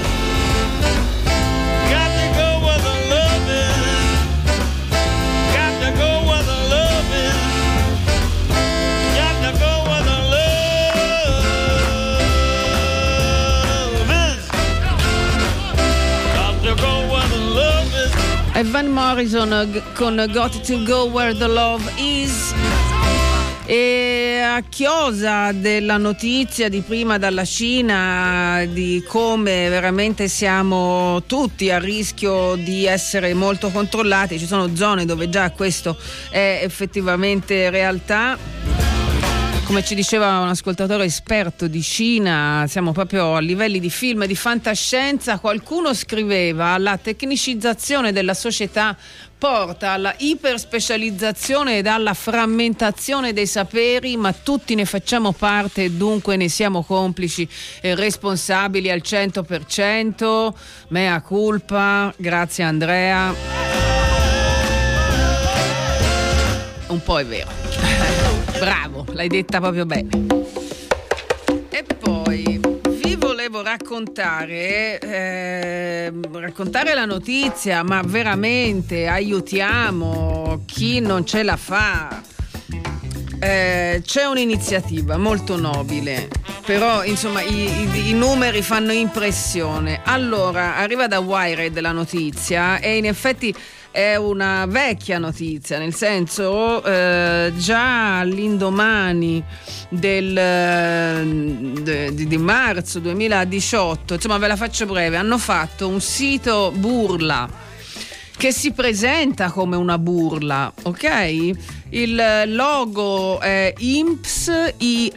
Got to go where the love is. Got to go where the love is. Got to go where the love is. Got to go where the love is. E Van Morrison con Got to Go Where the Love Is. E a chiosa della notizia di prima dalla Cina di come veramente siamo tutti a rischio di essere molto controllati, ci sono zone dove già questo è effettivamente realtà. Come ci diceva un ascoltatore esperto di Cina, siamo proprio a livelli di film di fantascienza. Qualcuno scriveva: la tecnicizzazione della società porta alla iperspecializzazione ed alla frammentazione dei saperi, ma tutti ne facciamo parte e dunque ne siamo complici e responsabili al 100%. Mea culpa, grazie Andrea. Un po' è vero. Bravo, l'hai detta proprio bene. E poi vi volevo raccontare la notizia, ma veramente aiutiamo chi non ce la fa. C'è un'iniziativa molto nobile, però insomma i numeri fanno impressione. Allora, arriva da Wired la notizia e in effetti è una vecchia notizia, nel senso già all'indomani di marzo 2018, insomma ve la faccio breve, hanno fatto un sito burla che si presenta come una burla, ok? Il logo è IMPS,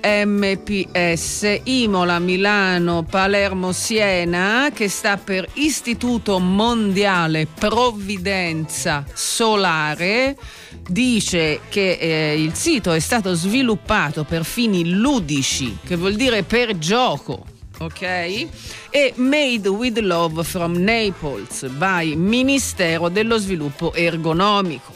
Imola, Milano, Palermo, Siena, che sta per Istituto Mondiale Provvidenza Solare. Dice che il sito è stato sviluppato per fini ludici, che vuol dire per gioco. Ok? E Made with Love from Naples by Ministero dello Sviluppo Ergonomico.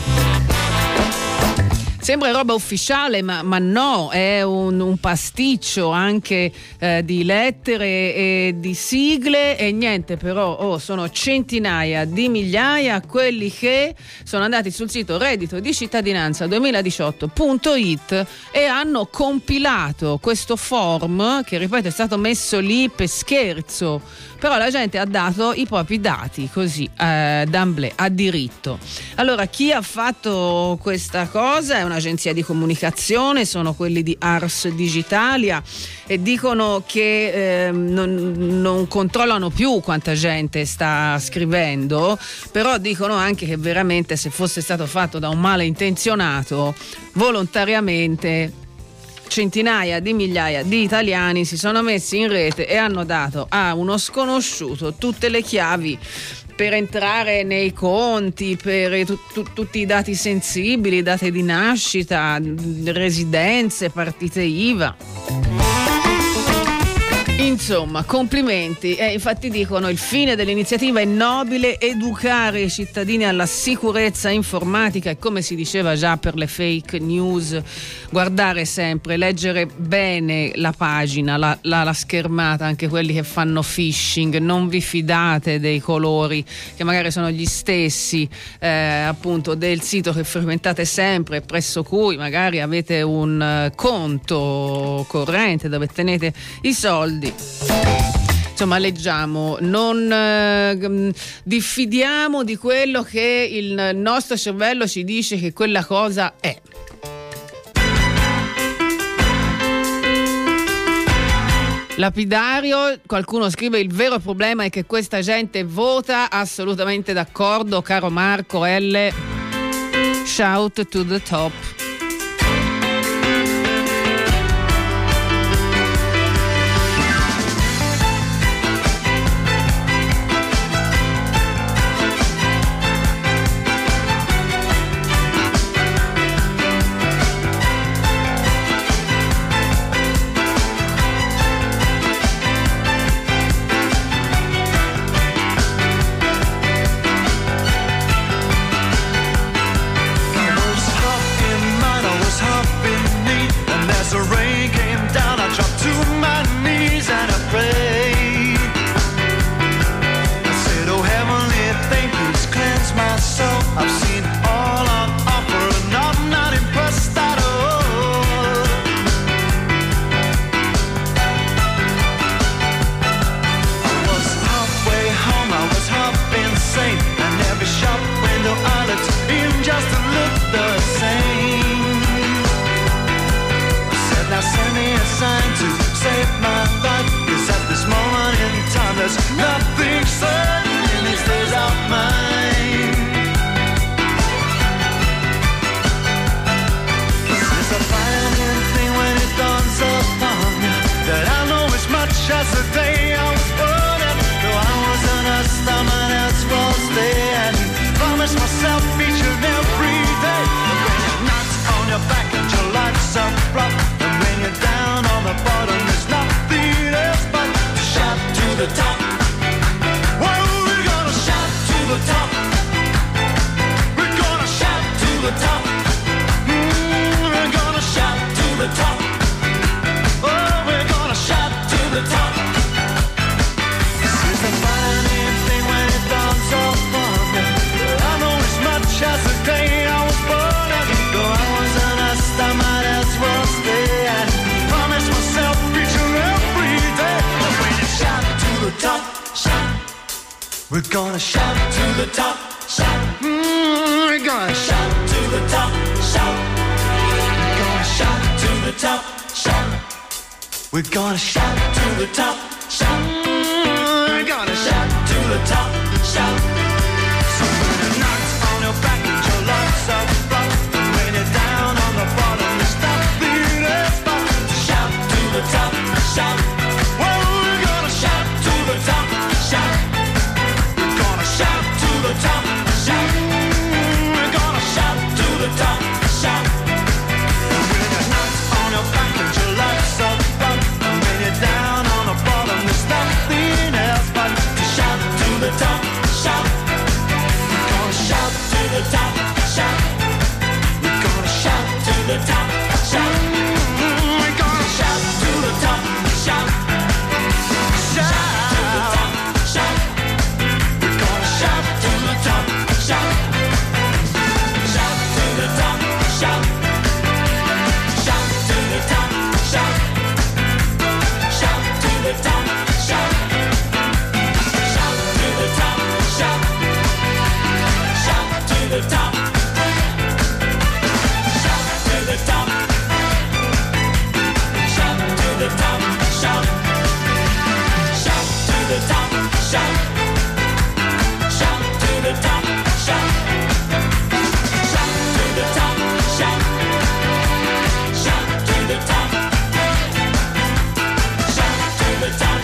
Sembra roba ufficiale, ma no, è un pasticcio anche di lettere e di sigle e niente, però sono centinaia di migliaia quelli che sono andati sul sito reddito di cittadinanza 2018.it e hanno compilato questo form che, ripeto, è stato messo lì per scherzo, però la gente ha dato i propri dati così d'amblè, a diritto. Allora, chi ha fatto questa cosa è un'agenzia di comunicazione, sono quelli di Ars Digitalia, e dicono che non controllano più quanta gente sta scrivendo, però dicono anche che veramente, se fosse stato fatto da un malintenzionato, volontariamente centinaia di migliaia di italiani si sono messi in rete e hanno dato a uno sconosciuto tutte le chiavi per entrare nei conti, per tutti i dati sensibili, date di nascita, residenze, partite IVA. Insomma, complimenti. Infatti dicono: il fine dell'iniziativa è nobile, educare i cittadini alla sicurezza informatica e, come si diceva già per le fake news, guardare sempre, leggere bene la pagina, la schermata, anche quelli che fanno phishing. Non vi fidate dei colori che magari sono gli stessi appunto del sito che frequentate sempre, presso cui magari avete un conto corrente dove tenete i soldi. Insomma, leggiamo, non diffidiamo di quello che il nostro cervello ci dice che quella cosa è. Lapidario, qualcuno scrive: il vero problema è che questa gente vota. Assolutamente d'accordo, caro Marco L. Shout to the top. The rain came down, I dropped to my knees. We're gonna shout to the top, shout. We're gonna shout to the top, shout. We're gonna shout to the top, shout. We're gonna shout to the top, shout. We're gonna shout to the top, shout. So when it knocks on your back and your love's up front, and when you're down on the bottom, you stop being a spot. Shout to the top, shout. Well, we're gonna shout to the top, shout. We're gonna shout to the top, shout. We're gonna shout to the top, shout. And when it knocks on your back and your love's up front, and when you're down on the bottom, there's nothing else but to shout to the top, shout. We're gonna shout to the top, shout. We're gonna shout to the top, shout. We're gonna shout to the top, shout. Shout to the top, shout. We're gonna shout to the top, shout. Shout to the top, shout. Shout to the top, shout. Shout to the top, shout. Shout to the top, shout. Shout to the top. Shout to the top. Shout to the top, shout. Shout to the top, shout. Shout to the top, shout. Shout to the top, shout. Shout to the top. Shout to the top.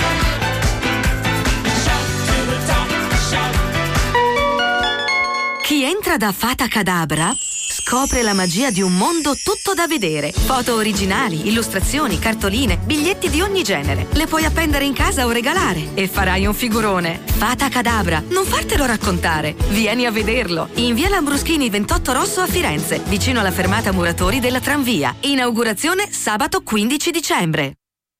Shout to the top, shout. Chi entra da Fata Cadabra scopre la magia di un mondo tutto da vedere. Foto originali, illustrazioni, cartoline, biglietti di ogni genere. Le puoi appendere in casa o regalare e farai un figurone. Fata Cadabra, non fartelo raccontare. Vieni a vederlo. In via Lambruschini 28 Rosso a Firenze, vicino alla fermata Muratori della tranvia. Inaugurazione sabato 15 dicembre.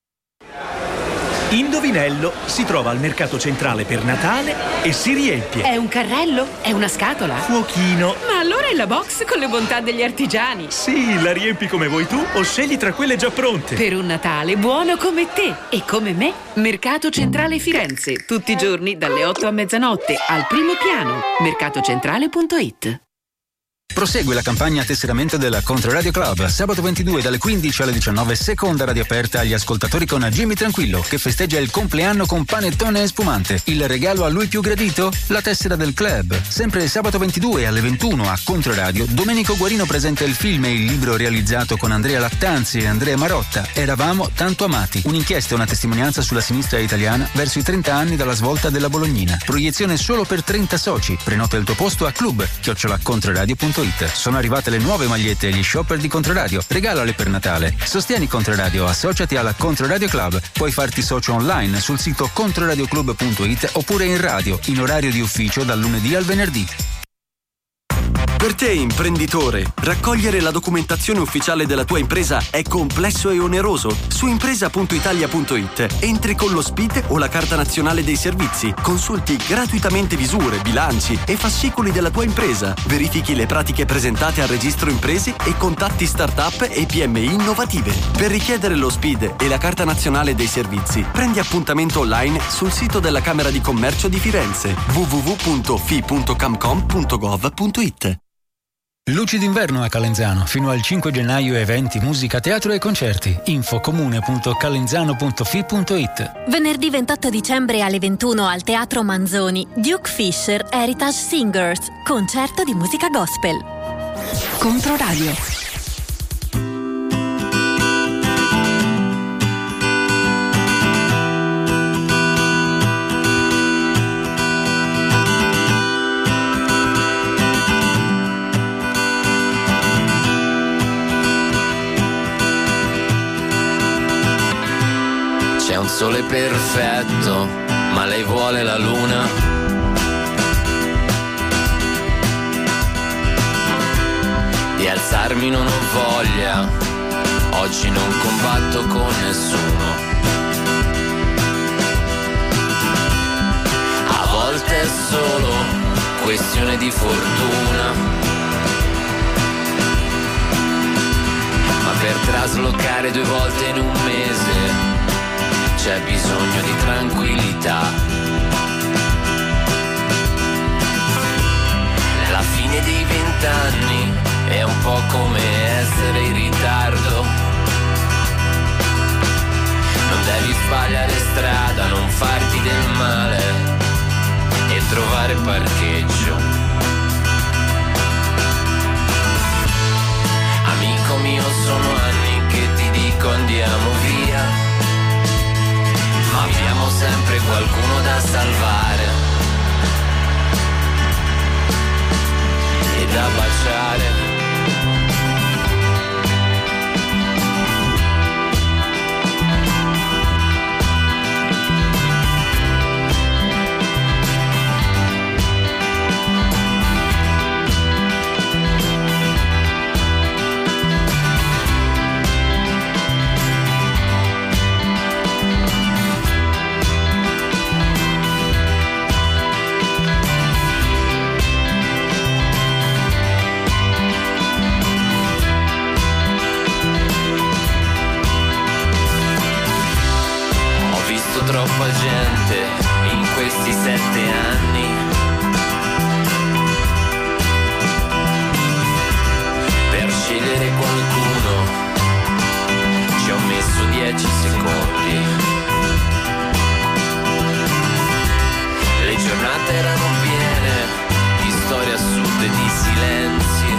Indovinello si trova al mercato centrale per Natale e si riempie. È un carrello? È una scatola? Fuochino. Ma allora è la box con le bontà degli artigiani. Sì, la riempi come vuoi tu o scegli tra quelle già pronte. Per un Natale buono come te e come me. Mercato Centrale Firenze, tutti i giorni dalle 8 a mezzanotte, al primo piano. Mercatocentrale.it. Prosegue la campagna tesseramento della Controradio Club. Sabato 22 dalle 15 alle 19, seconda radio aperta agli ascoltatori con Jimmy Tranquillo, che festeggia il compleanno con panettone e spumante. Il regalo a lui più gradito? La tessera del club. Sempre sabato 22 alle 21 a Controradio, Domenico Guarino presenta il film e il libro realizzato con Andrea Lattanzi e Andrea Marotta, Eravamo tanto amati. Un'inchiesta e una testimonianza sulla sinistra italiana verso i 30 anni dalla svolta della Bolognina. Proiezione solo per 30 soci. Prenota il tuo posto a club@controradio.it. Sono arrivate le nuove magliette agli shopper di Controradio. Regalale per Natale. Sostieni Controradio, associati alla Controradio Club. Puoi farti socio online sul sito controradioclub.it oppure in radio, in orario di ufficio dal lunedì al venerdì. Per te, imprenditore, raccogliere la documentazione ufficiale della tua impresa è complesso e oneroso? Su impresa.italia.it entri con lo SPID o la Carta Nazionale dei Servizi, consulti gratuitamente visure, bilanci e fascicoli della tua impresa, verifichi le pratiche presentate al registro imprese e contatti start-up e PMI innovative. Per richiedere lo SPID e la Carta Nazionale dei Servizi, prendi appuntamento online sul sito della Camera di Commercio di Firenze www.fi.camcom.gov.it. Luci d'inverno a Calenzano. Fino al 5 gennaio eventi, musica, teatro e concerti. infocomune.calenzano.fi.it. Venerdì 28 dicembre alle 21 al Teatro Manzoni, Duke Fisher Heritage Singers, concerto di musica gospel. Controradio. C'è un sole perfetto, ma lei vuole la luna. Di alzarmi non ho voglia, oggi non combatto con nessuno. A volte è solo questione di fortuna, ma per traslocare 2 volte in un mese c'è bisogno di tranquillità. La fine dei 20 anni è un po' come essere in ritardo. Non devi sbagliare strada, non farti del male e trovare parcheggio. Amico mio, sono anni che ti dico andiamo via, ma abbiamo sempre qualcuno da salvare e da baciare. Troppa gente in questi 7 anni, per scegliere qualcuno ci ho messo 10 secondi. Le giornate erano piene di storie assurde, di silenzi.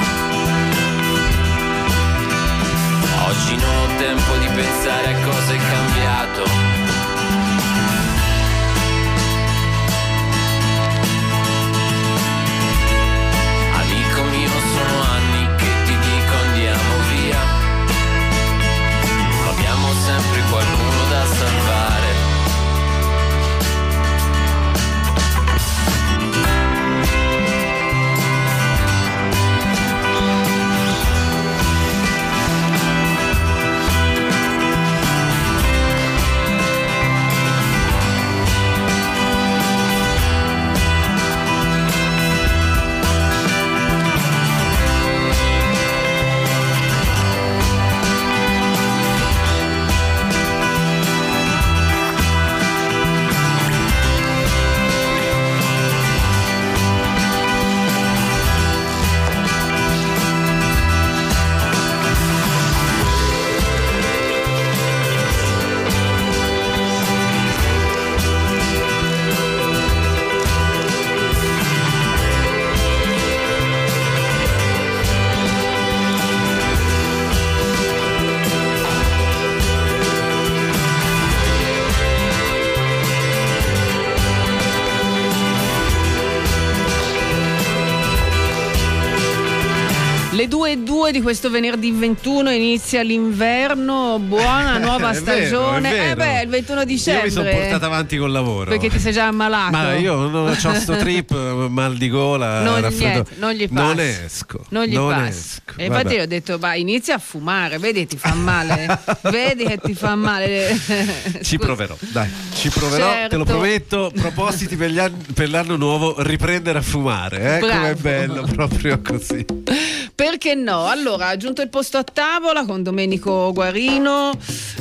Oggi non ho tempo di pensare a cosa è cambiato. Sempre qualcuno da salvare. Le 2:02 di questo venerdì 21 inizia l'inverno, buona nuova stagione. È vero. Il 21 dicembre. Io mi sono portato avanti col lavoro. Perché ti sei già ammalato? Ma io non ho sto trip, mal di gola, raffreddore. Non gli passi. Non esco. E infatti io ho detto, inizia a fumare, vedi ti fa male. Vedi che ti fa male. Ci proverò, Certo. te lo prometto. Propositi per l'anno nuovo, riprendere a fumare, com'è bello, proprio così. Perché no? Allora, ha giunto il posto a tavola con Domenico Guarino.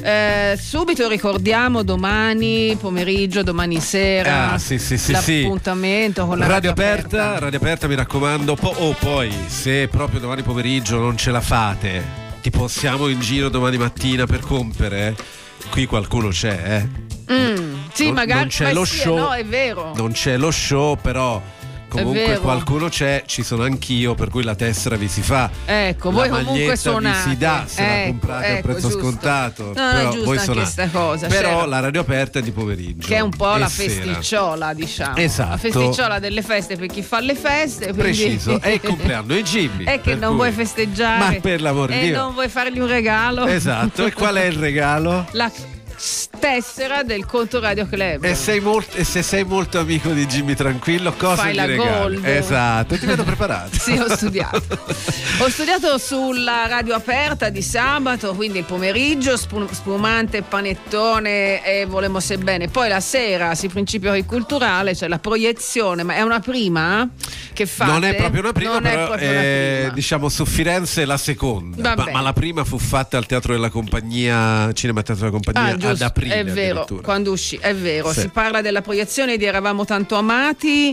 Subito ricordiamo domani pomeriggio, domani sera. L'appuntamento con la Radio Aperta, mi raccomando. Poi, se proprio domani pomeriggio non ce la fate, ti possiamo in giro domani mattina per compiere. Qui qualcuno c'è, Sì, magari non c'è lo show. No, è vero. Non c'è lo show, però comunque qualcuno c'è, ci sono anch'io, per cui la tessera vi si fa. Ecco, la voi comunque suonate. Vi si dà se la comprate a prezzo giusto. scontato. No, però è giusta voi anche suonate. sta cosa. Però certo. la Radio Aperta è di pomeriggio. Che è un po' la sera. festicciola, diciamo. Esatto. La festicciola delle feste per chi fa le feste. Quindi... Preciso. È il compleanno di Jimmy. È che non vuoi festeggiare. Ma per l'amor di Dio. E non vuoi fargli un regalo. Esatto. E qual è il regalo? La tessera del Conto Radio Club. E se sei molto amico di Jimmy Tranquillo, cosa fai gli la regali? Gold. Esatto, ti vedo preparato. Sì, ho studiato sulla Radio Aperta di sabato, quindi il pomeriggio spumante, panettone e volemmo sebbene. Poi la sera si principio culturale, cioè la proiezione, ma è una prima che fate? Non è proprio una prima, non però è proprio una prima. Diciamo su Firenze la seconda, ma la prima fu fatta al Teatro della Compagnia, Cinema Teatro della Compagnia ad aprile. aprile. È vero, quando uscì, è vero. Sì. Si parla della proiezione di Eravamo tanto amati.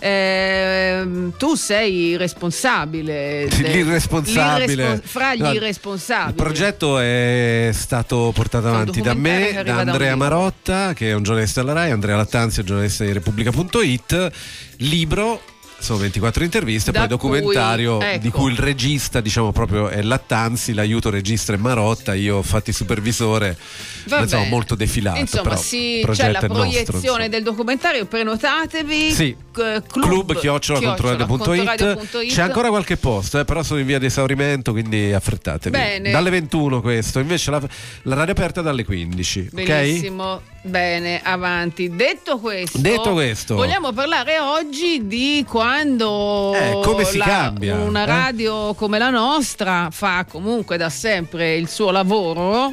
Tu sei responsabile. L'irresponsabile. Fra gli irresponsabili. Il progetto è stato portato avanti da me, da Andrea Marotta, che è un giornalista della Rai, Andrea Lattanzio, giornalista di Repubblica.it. Libro. Sono 24 interviste, poi documentario di cui il regista, diciamo, proprio è Lattanzi, l'aiuto regista è Marotta, io ho fatto il supervisore, insomma, molto defilato. Insomma, però c'è la proiezione del documentario, prenotatevi. Sì. club@controradio.it. C'è ancora qualche posto, però sono in via di esaurimento, quindi affrettatevi. Bene. Dalle 21 questo, invece la radio aperta dalle 15. Benissimo. Ok? Bene, avanti. Detto questo, vogliamo parlare oggi di quando come si cambia una radio come la nostra fa comunque da sempre il suo lavoro.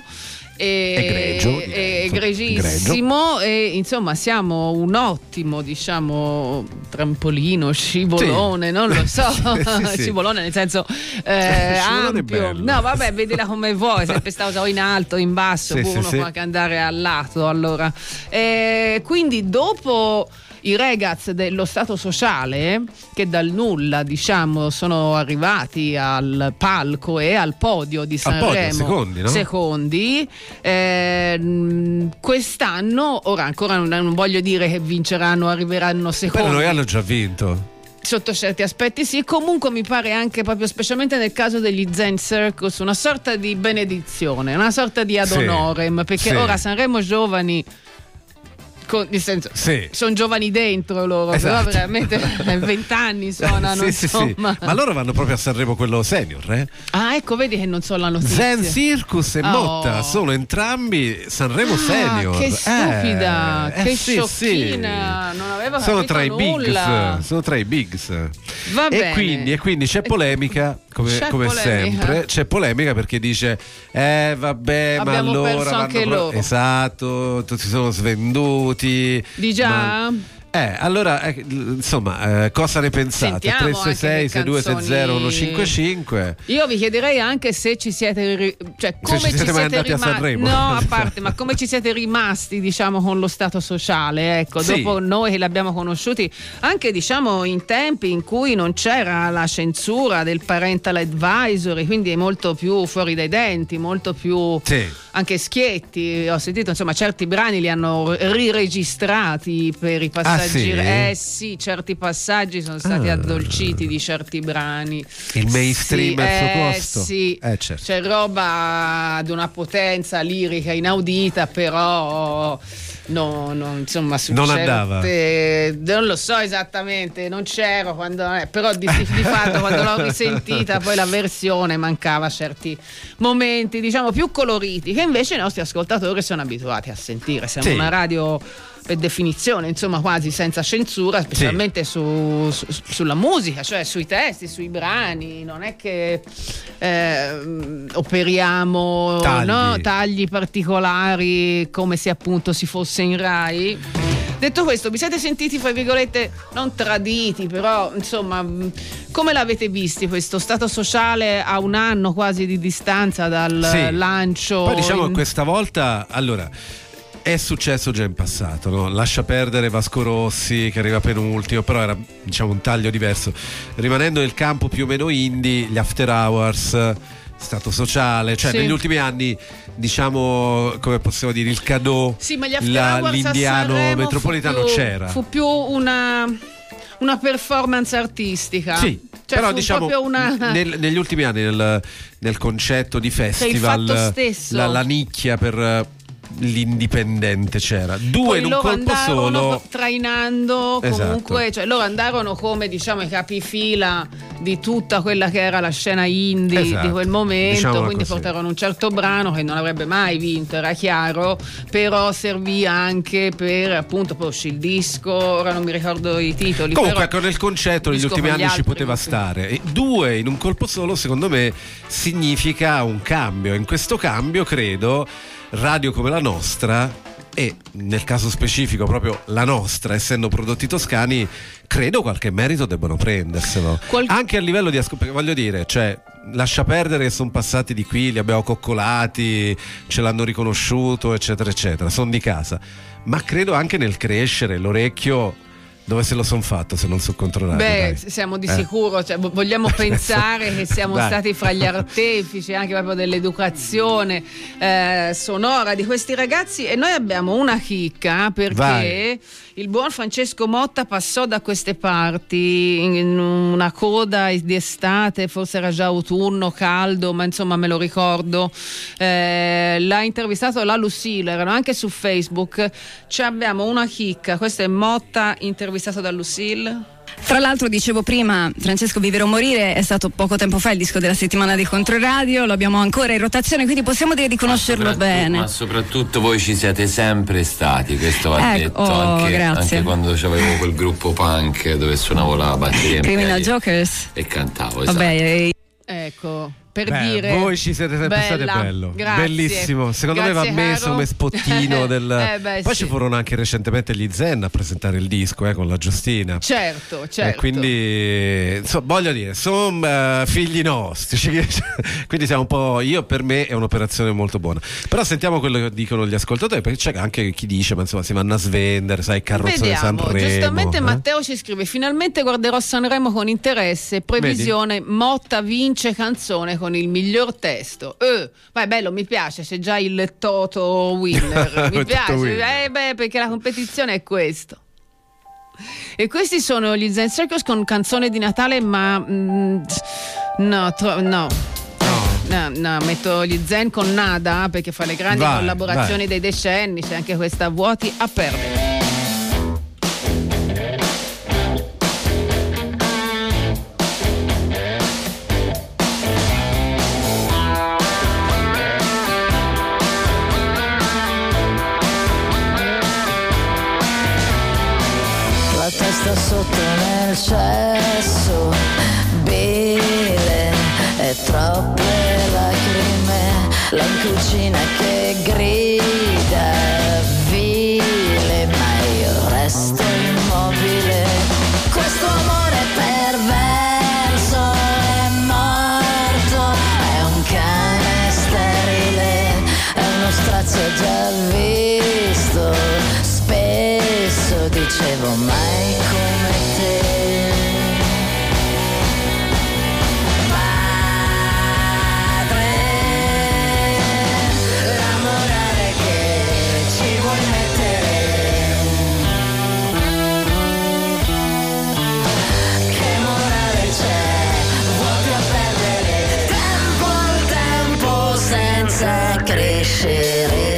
Egregissimo, e insomma siamo un ottimo, diciamo, trampolino, scivolone, non lo so, sì. Scivolone nel senso ampio. No, vabbè, vedila come vuoi, sempre stato in alto, in basso, uno può anche andare al lato. Allora, quindi dopo i ragazzi dello Stato Sociale, che dal nulla, diciamo, sono arrivati al palco e al podio di Sanremo, secondi, quest'anno, ora ancora non voglio dire che vinceranno, arriveranno secondi. Però noi hanno già vinto. Sotto certi aspetti sì, comunque mi pare anche, proprio specialmente nel caso degli Zen Circus, una sorta di benedizione, una sorta di ad honorem, perché ora Sanremo Giovani, nel senso, sono giovani dentro loro, però veramente 20 anni suonano, insomma. Sì. Ma loro vanno proprio a Sanremo quello senior, Ah, ecco, vedi che non so la notizia. Zen Circus e Motta sono entrambi Sanremo senior. Che stupida, che sciocchina, non avevo capito nulla. Sono tra i bigs. Va bene. E quindi c'è polemica, come sempre. C'è polemica perché dice vabbè, abbiamo ma allora perso anche loro. Esatto, si sono svenduti. Di già? Allora, insomma, cosa ne pensate? 366-6260-155. Io vi chiederei anche se ci siete, come ci siete andati a Sanremo. No, a parte, ma come ci siete rimasti, diciamo, con lo Stato Sociale, ecco, dopo noi che l'abbiamo conosciuti anche, diciamo, in tempi in cui non c'era la censura del parental advisory, quindi è molto più fuori dai denti, molto più anche schietti. Ho sentito, insomma, certi brani li hanno riregistrati per i passaggi. Sì, certi passaggi sono stati addolciti di certi brani. Il mainstream al suo posto. Certo. C'è roba di una potenza lirica inaudita, però insomma, non andava. Non lo so esattamente, non c'ero quando, però di fatto quando l'ho risentita poi la versione mancava certi momenti, diciamo, più coloriti, che invece i nostri ascoltatori sono abituati a sentire. Siamo una radio per definizione, insomma, quasi senza censura, specialmente sulla musica, cioè sui testi, sui brani. Non è che operiamo tagli particolari come se appunto si fosse in Rai. Detto questo, vi siete sentiti, fra virgolette, non traditi, però insomma, come l'avete visti questo Stato Sociale a un anno quasi di distanza dal lancio? Poi diciamo che questa volta, allora, è successo già in passato, no? Lascia perdere Vasco Rossi che arriva penultimo, però era, diciamo, un taglio diverso. Rimanendo nel campo più o meno indie, gli After Hours, Stato Sociale, cioè negli ultimi anni, diciamo, come possiamo dire, il Cadò, ma gli After Hours l'indiano metropolitano c'era. Fu più una performance artistica. Sì. Cioè, però diciamo negli ultimi anni nel concetto di festival, la nicchia per l'indipendente c'era. Due in un colpo solo, trainando comunque, cioè loro andarono come, diciamo, i capifila di tutta quella che era la scena indie di quel momento, diciamo, quindi portarono un certo brano che non avrebbe mai vinto, era chiaro, però servì anche per, appunto, poi uscì il disco, ora non mi ricordo i titoli, comunque però nel concetto negli ultimi anni ci poteva stare. E due in un colpo solo, secondo me, significa un cambio. In questo cambio, credo, radio come la nostra, e nel caso specifico proprio la nostra, essendo prodotti toscani, credo qualche merito debbano prenderselo, anche a livello di voglio dire, cioè, lascia perdere che sono passati di qui, li abbiamo coccolati, ce l'hanno riconosciuto, eccetera eccetera, sono di casa, ma credo anche nel crescere l'orecchio. Dove se lo son fatto se non sono controllato? Beh, siamo di sicuro, cioè, vogliamo pensare che siamo stati fra gli artefici anche proprio dell'educazione sonora di questi ragazzi, e noi abbiamo una chicca perché il buon Francesco Motta passò da queste parti in una coda di estate, forse era già autunno, caldo, ma insomma me lo ricordo. L'ha intervistato la Lucille, erano anche su Facebook. Abbiamo una chicca, questo è Motta intervistato da Lucille. Tra l'altro, dicevo prima, Francesco Vivere o Morire è stato poco tempo fa il disco della settimana di Controradio, lo abbiamo ancora in rotazione, quindi possiamo dire di conoscerlo bene. Ma soprattutto voi ci siete sempre stati, questo va detto, anche quando avevo quel gruppo punk dove suonavo la batteria Criminal Jokers e cantavo. Vabbè, ecco, per dire voi ci siete sempre stati, bello, grazie. Bellissimo, secondo me va messo come spottino del poi ci furono anche recentemente gli Zen a presentare il disco con la Giustina, certo. Quindi voglio dire, sono figli nostri, quindi siamo un po', io, per me è un'operazione molto buona, però sentiamo quello che dicono gli ascoltatori, perché c'è anche chi dice ma insomma si vanno a svendere, sai, carrozzone Sanremo. Giustamente Matteo ci scrive: finalmente guarderò Sanremo con interesse, previsione. Vedi? Motta vince canzone con il miglior testo. Ma è bello, mi piace, c'è già il Toto winner. Mi piace, perché la competizione è questo. E questi sono gli Zen Circus con canzone di Natale, ma no, metto gli Zen con Nada perché fa le grandi collaborazioni dei decenni, c'è anche questa Vuoti a perdere. Sotto nel cesso, bile e troppe lacrime, la cucina che grida vile, ma io resto immobile. Questo amore perverso è morto, è un cane sterile, è uno strazio già visto, spesso dicevo mai come te. Padre, la morale che ci vuoi mettere, che morale c'è? Vuoti a perdere tempo al tempo senza crescere.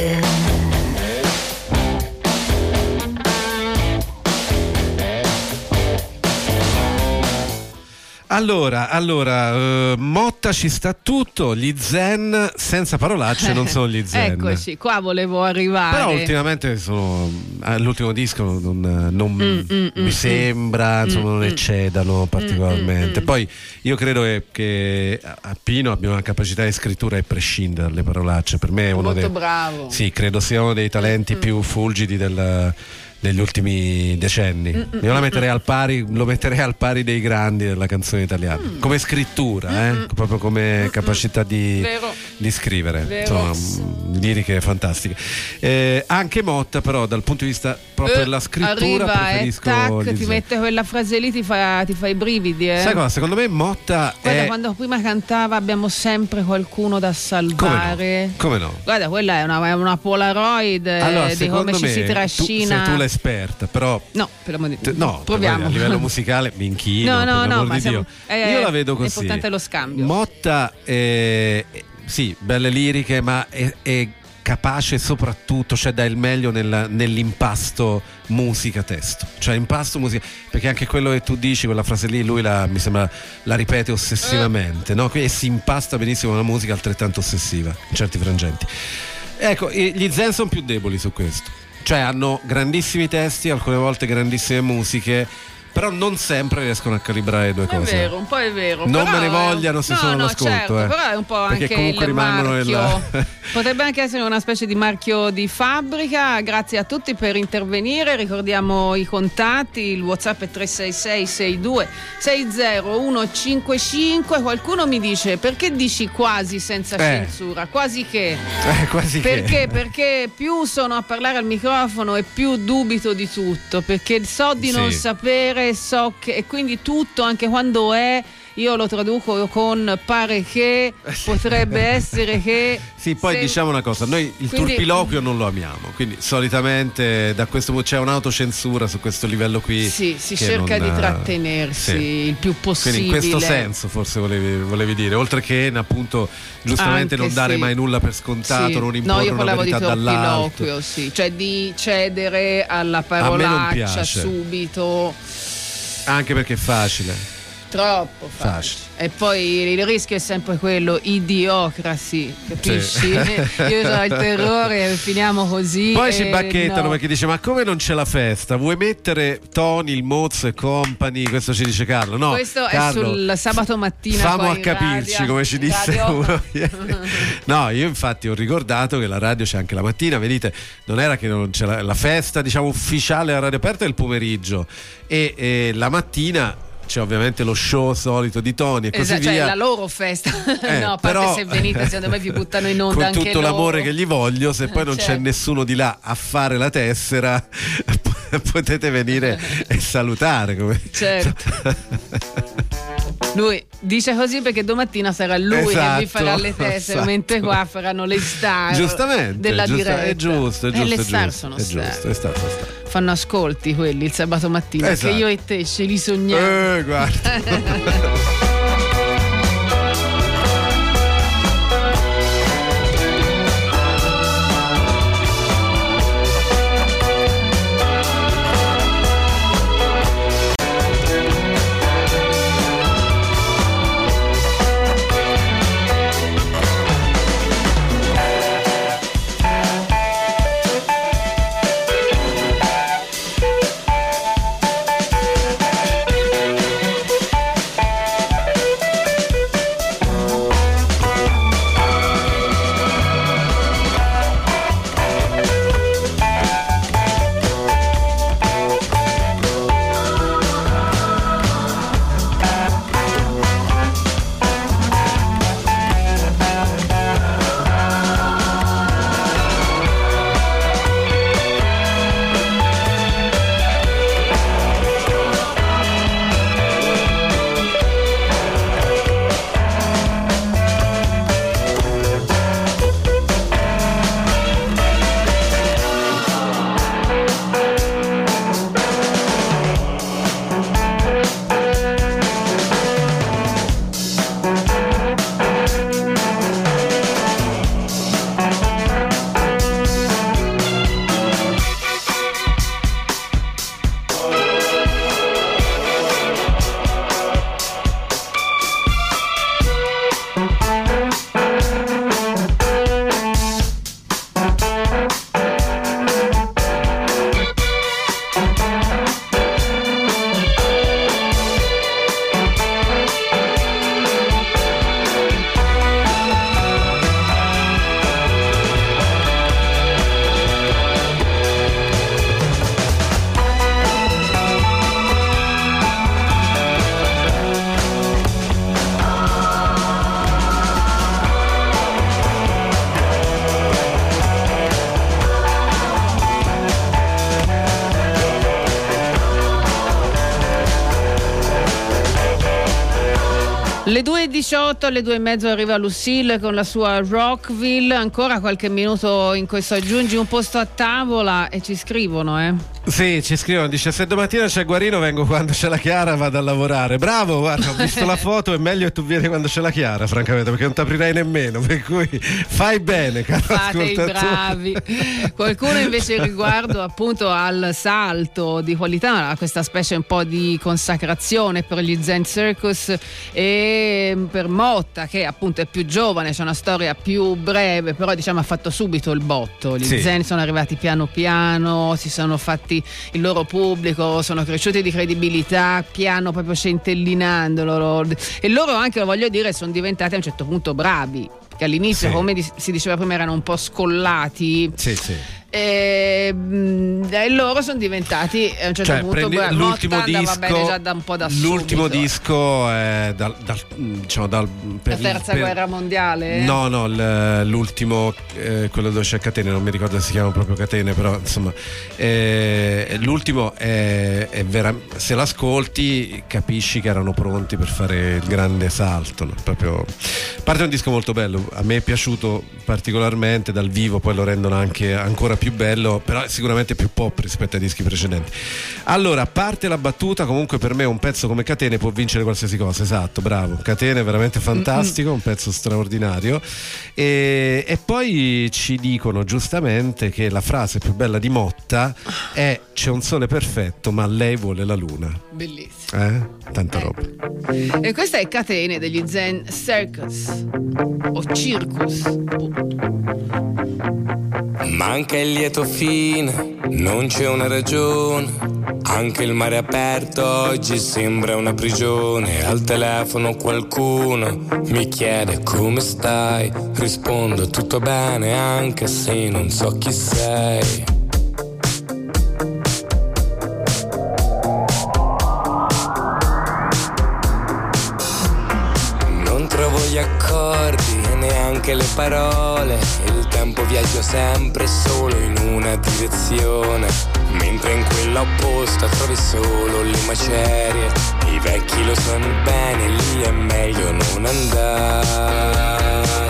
Allora, Motta ci sta tutto, gli Zen senza parolacce non sono gli Zen. Eccoci, qua volevo arrivare. Però ultimamente l'ultimo disco non mi sembra, insomma, non eccedano particolarmente. Poi io credo che a Pino abbia una capacità di scrittura e prescinde dalle parolacce. Per me è uno molto bravo. Sì, credo sia uno dei talenti più fulgidi degli ultimi decenni. Io lo metterei al pari dei grandi della canzone italiana, come scrittura, proprio come capacità di scrivere. Insomma, liriche fantastiche. Anche Motta, però, dal punto di vista proprio della scrittura, preferisco ti mette quella frase lì, ti fa i brividi. Sai cosa? Secondo me Motta quando prima cantava abbiamo sempre qualcuno da salvare. Come no? Guarda, quella è una Polaroid di come ci si trascina. Sei tu l'esperta, però proviamo. A livello musicale mi inchino, no, ma Dio. Io la vedo così. È importante lo scambio. Motta sì, belle liriche, ma è capace soprattutto, cioè dà il meglio nell'impasto musica-testo, cioè impasto musica, perché anche quello che tu dici, quella frase lì, lui mi sembra la ripete ossessivamente, no? E si impasta benissimo una musica altrettanto ossessiva in certi frangenti. Ecco, gli Zen sono più deboli su questo, cioè hanno grandissimi testi, alcune volte grandissime musiche, però non sempre riescono a calibrare le due cose. È vero, un po' è vero. Non però me ne vogliano se sono all'ascolto. Certo, però è un po' perché anche comunque il marchio. Potrebbe anche essere una specie di marchio di fabbrica. Grazie a tutti per intervenire. Ricordiamo i contatti. Il WhatsApp è 366 62 60155. Qualcuno mi dice: perché dici quasi senza censura? Quasi che? Quasi perché? Perché più sono a parlare al microfono e più dubito di tutto, perché so di non sapere, so che, e quindi tutto, anche quando io lo traduco con pare che, potrebbe essere che. Sì, poi diciamo una cosa, noi il turpiloquio non lo amiamo, quindi solitamente da questo punto c'è un'autocensura su questo livello qui. Sì, si cerca di trattenersi il più possibile. Quindi in questo senso forse volevi dire, oltre che appunto giustamente anche non dare mai nulla per scontato, non imporre una verità dall'alto. Sì, cioè di cedere alla parolaccia subito. Anche perché è facile. Troppo facile. E poi il rischio è sempre quello, idiocracy, capisci? Sì. Io ho il terrore, finiamo così. Poi ci bacchettano perché dice: ma come non c'è la festa? Vuoi mettere Tony, il Mozzo e Company? Questo ci dice Carlo. No, questo Carlo, è sul sabato mattina. Famo a capirci, radio, come ci disse uno. No, io infatti ho ricordato che la radio c'è anche la mattina. Vedete, non era che non c'è la festa, diciamo, ufficiale a radio aperta è il pomeriggio e la mattina c'è ovviamente lo show solito di Tony e così via. Cioè la loro festa. No, a parte però, se venite, secondo me vi buttano in onda anche con tutto loro. L'amore che gli voglio, se poi non c'è nessuno di là a fare la tessera, potete venire e salutare. Certo. Lui dice così perché domattina sarà lui che vi farà le tessere, mentre qua faranno le star. Giustamente, della diretta. È giusto. Le star sono star. Fanno ascolti quelli il sabato mattina, che io e te ce li sogniamo. Guarda. Le 2.18, alle 2.30 arriva Lucille con la sua Rockville. Ancora qualche minuto in questo aggiungi un posto a tavola e ci scrivono, Sì, ci scrivono, dice: se domattina c'è Guarino vengo quando c'è la Chiara, vado a lavorare. Bravo, guarda, ho visto la foto, è meglio che tu vieni quando c'è la Chiara, francamente, perché non ti aprirei nemmeno, per cui fai bene, caro fate i ascoltatore. bravi. Qualcuno invece riguardo appunto al salto di qualità, a questa specie un po' di consacrazione per gli Zen Circus, e e per Motta, che appunto è più giovane, c'è una storia più breve, però diciamo ha fatto subito il botto. Gli Zen sono arrivati piano piano, si sono fatti il loro pubblico, sono cresciuti di credibilità piano, proprio centellinando loro. E loro anche, lo voglio dire, sono diventati a un certo punto bravi, che all'inizio, come si diceva prima, erano un po' scollati. E loro sono diventi a un certo punto l'ultimo disco, bene già da un po' da l'ultimo subito. Disco è la terza guerra mondiale? No, l'ultimo, quello dove c'è Catene, non mi ricordo se si chiama proprio Catene, però insomma l'ultimo è se l'ascolti capisci che erano pronti per fare il grande salto, no? Proprio, a parte un disco molto bello, a me è piaciuto particolarmente dal vivo, poi lo rendono anche ancora più bello, però sicuramente più pop rispetto ai dischi precedenti. Allora, a parte la battuta, comunque per me un pezzo come Catene può vincere qualsiasi cosa. Esatto, bravo, Catene è veramente fantastico, un pezzo straordinario. E poi ci dicono giustamente che la frase più bella di Motta è: c'è un sole perfetto ma lei vuole la luna. Bellissimo. Tanta roba. E questa è Catene degli Zen Circus o Circus. Manca il lieto fine, non c'è una ragione. Anche il mare aperto oggi sembra una prigione. Al telefono qualcuno mi chiede come stai. Rispondo tutto bene anche se non so chi sei. Non trovo gli accordi e neanche le parole. Il tempo viaggia sempre solo in una direzione, mentre in quella opposta trovi solo le macerie. I vecchi lo sanno bene, lì è meglio non andare.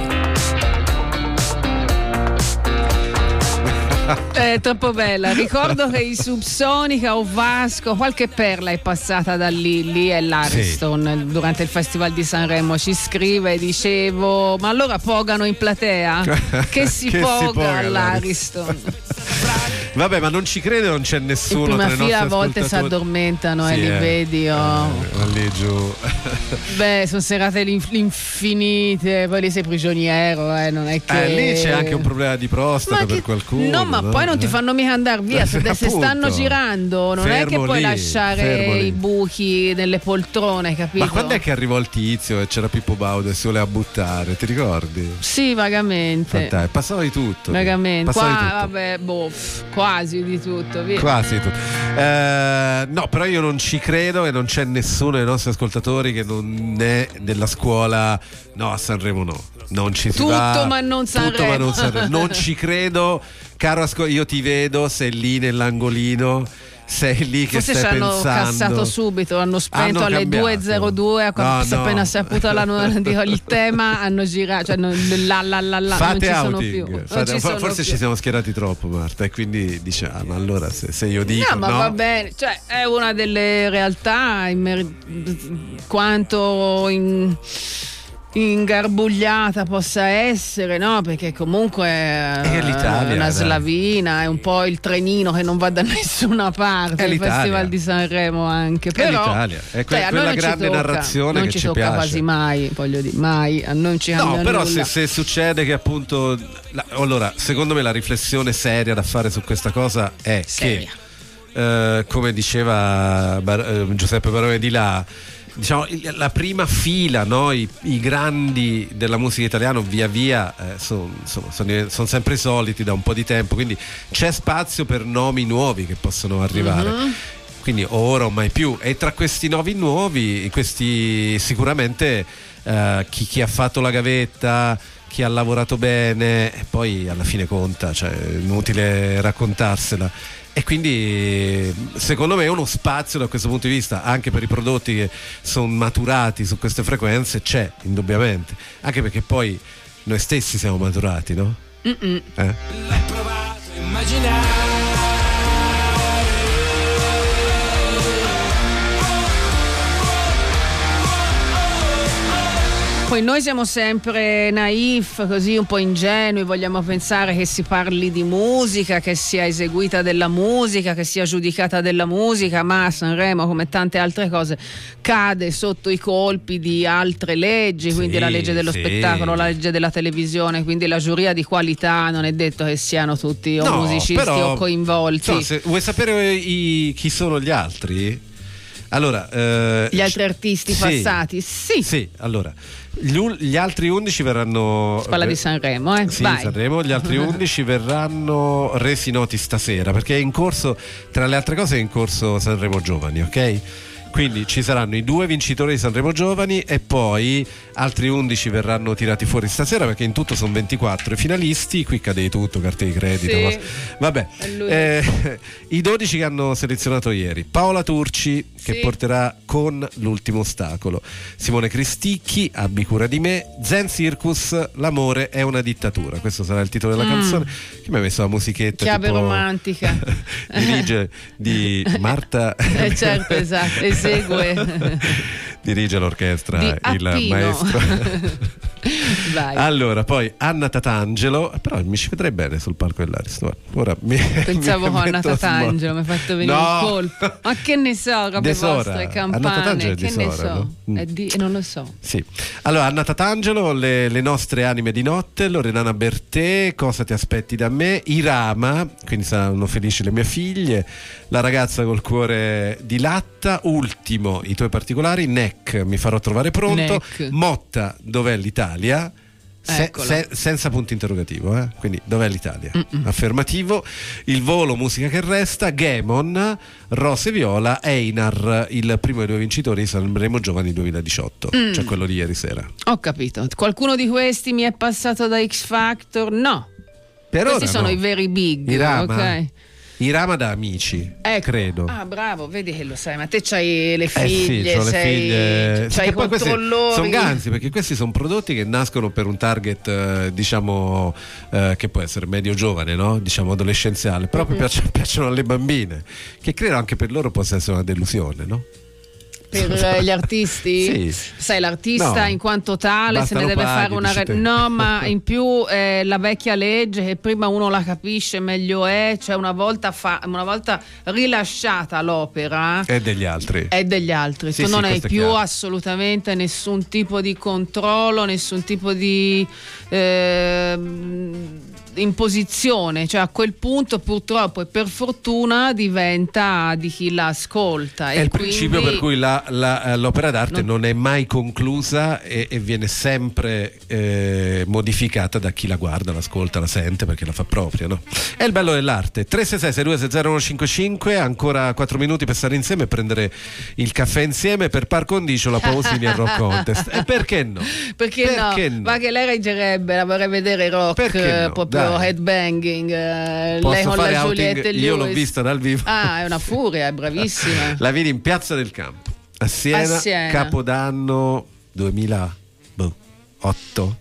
È troppo bella. Ricordo che i Subsonica o Vasco, qualche perla è passata da lì è l'Ariston, durante il Festival di Sanremo. Ci scrive, dicevo, ma allora pogano in platea? Che si poga all'Ariston? Vabbè, ma non ci crede, non c'è nessuno. In prima tra i nostri fila a volte si ascoltatori. addormentano, li vedi. Lì giù. Beh, sono serate infinite, poi lì sei prigioniero, non è che. Lì c'è anche un problema di prostata per qualcuno. No, ma poi non ti fanno mica andare via, se stanno girando, non è che puoi lasciare i buchi nelle poltrone, capito? Ma quando è che arrivò il tizio e c'era Pippo Baudo e si voleva buttare, ti ricordi? Sì, vagamente. Passava di tutto. Vagamente. Passava Qua, di tutto. vabbè, quasi di tutto, via. Quasi tutto. No, però io non ci credo e non c'è nessuno dei nostri ascoltatori che non è della scuola. No, a Sanremo no. Non ci si va. Tutto ma non Sanremo. Non ci credo, caro io ti vedo, sei lì nell'angolino, sei lì che forse stai ci hanno pensando. Cassato subito, hanno spento alle 2:02, appena saputo il tema hanno girato, cioè non fate ci sono outing, più. Forse ci siamo schierati troppo, Marta, e quindi diciamo, allora se io dico no, ma va bene, cioè è una delle realtà quanto ingarbugliata possa essere, no? Perché comunque è una slavina, è un po' il trenino che non va da nessuna parte. Il Festival di Sanremo anche, però è l'Italia, è quella grande narrazione che ci tocca piace. Quasi mai, voglio dire, mai a noi non ci cambia però nulla. se succede che appunto allora secondo me la riflessione seria da fare su questa cosa è che come diceva Giuseppe Barone di là, diciamo, la prima fila, no? I grandi della musica italiana via via sono sempre i soliti da un po' di tempo, quindi c'è spazio per nomi nuovi che possono arrivare. Quindi ora o mai più, e tra questi nuovi questi sicuramente chi ha fatto la gavetta, chi ha lavorato bene, e poi alla fine conta, cioè è inutile raccontarsela. E quindi secondo me uno spazio da questo punto di vista anche per i prodotti che sono maturati su queste frequenze c'è, indubbiamente, anche perché poi noi stessi siamo maturati, no? L'hai provato a immaginare. Poi noi siamo sempre naif, così un po' ingenui, vogliamo pensare che si parli di musica, che sia eseguita della musica, che sia giudicata della musica, ma a Sanremo, come tante altre cose, cade sotto i colpi di altre leggi, quindi la legge dello spettacolo, la legge della televisione, quindi la giuria di qualità non è detto che siano tutti o musicisti o coinvolti. No, vuoi sapere chi sono gli altri? Allora, gli altri artisti passati? Sì, allora gli altri 11 verranno. Si parla di Sanremo, Sì, vai. Sanremo. Gli altri 11 verranno resi noti stasera, perché è in corso, tra le altre cose, è in corso Sanremo Giovani, ok? Quindi ci saranno i 2 vincitori di Sanremo Giovani e poi altri 11 verranno tirati fuori stasera, perché in tutto sono 24 i finalisti. Qui cade di tutto, carte di credito, vabbè. I 12 che hanno selezionato ieri: Paola Turci, che porterà Con l'ultimo ostacolo, Simone Cristicchi, Abbi cura di me, Zen Circus, L'amore è una dittatura. Questo sarà il titolo della canzone, che mi ha messo la musichetta chiave tipo romantica. dirige di Marta certo, esatto, esegue, dirige l'orchestra il Appino. maestro. Vai. Allora, poi Anna Tatangelo, però mi ci vedrei bene sul palco dell'Aris. Pensavo con Anna Tatangelo, mi ha fatto venire un colpo. Ma che ne so, robe vostre campane, che ne so, non lo so. Sì. Allora, Anna Tatangelo, le nostre anime di notte, Loredana Bertè, Cosa ti aspetti da me, Irama, quindi saranno felici le mie figlie, La ragazza col cuore di latta, Ultimo, i tuoi particolari, Neck, mi farò trovare pronto, Neck. Motta, dov'è l'Italia? Senza punto interrogativo, quindi dov'è l'Italia? Affermativo. Il volo, musica che resta, Gemon, Rose Viola, Einar, il primo dei 2 vincitori di Sanremo Giovani 2018, cioè quello di ieri sera. Ho capito. Qualcuno di questi mi è passato da X Factor? No. Per questi ora sono no. i veri big, Irama, ok? Irama da Amici, credo. Ah, bravo, vedi che lo sai, ma te c'hai le figlie, c'ho le figlie. c'hai i controllori. Sono ganzi, perché questi sono prodotti che nascono per un target, diciamo, che può essere medio giovane, no? Diciamo adolescenziale, però piacciono alle bambine, che credo anche per loro possa essere una delusione, no? Per gli artisti? Sì. Sai, l'artista in quanto tale se ne deve fare una no, ma in più la vecchia legge che prima uno la capisce meglio è, cioè una volta rilasciata l'opera è degli altri, tu non hai più assolutamente nessun tipo di controllo, nessun tipo di imposizione, cioè a quel punto purtroppo e per fortuna diventa di chi la ascolta. È il principio per cui l'opera d'arte non è mai conclusa e viene sempre modificata da chi la guarda, l'ascolta, la sente, perché la fa propria, no? È il bello dell'arte. 366-6260-155, ancora 4 minuti per stare insieme e prendere il caffè insieme per par condicio la Pausini al Rock Contest. E perché no? Perché no? Ma che lei reggerebbe, la vorrei vedere rock, proprio headbanging, lei con la Giulietta e io l'ho vista dal vivo. È una furia, è bravissima. La vidi in Piazza del Campo a Siena. Capodanno 2008.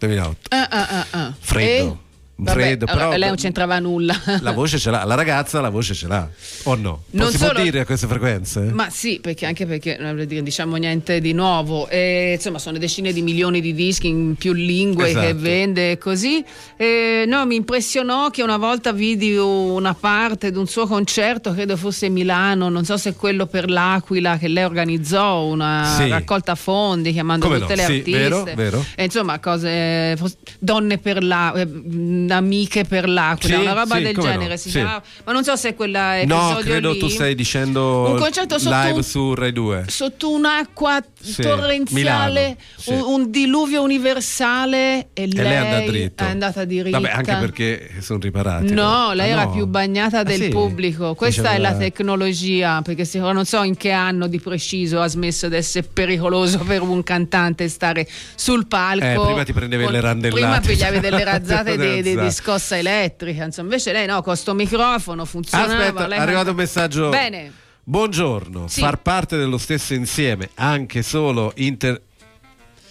Freddo. Però lei non c'entrava nulla. La voce ce l'ha, la ragazza la voce ce l'ha, o no? Non si può dire a queste frequenze? Ma sì, anche perché non diciamo niente di nuovo, insomma sono decine di milioni di dischi in più lingue che vende così. No, mi impressionò che una volta vidi una parte di un suo concerto, credo fosse Milano, non so se quello per l'Aquila, che lei organizzò una raccolta fondi chiamando tutte le artiste, vero. E insomma cose, donne per amiche per l'Aquila, una roba del genere si chiamava, ma non so se quella episodio. No, credo lì. Tu stai dicendo un concerto live su Rai 2 sotto un'acqua torrenziale, un diluvio universale e lei è andata diritta. Vabbè, anche perché sono riparati. No, lei era più bagnata del pubblico. Questa è la tecnologia, perché non so in che anno di preciso ha smesso di essere pericoloso per un cantante stare sul palco. Prima ti prendevi le randellate. Prima pigliavi delle razzate di scossa elettrica, insomma. Invece lei no, con sto microfono funzionava. Aspetta, è arrivato un messaggio. Bene. Buongiorno, far parte dello stesso insieme, anche solo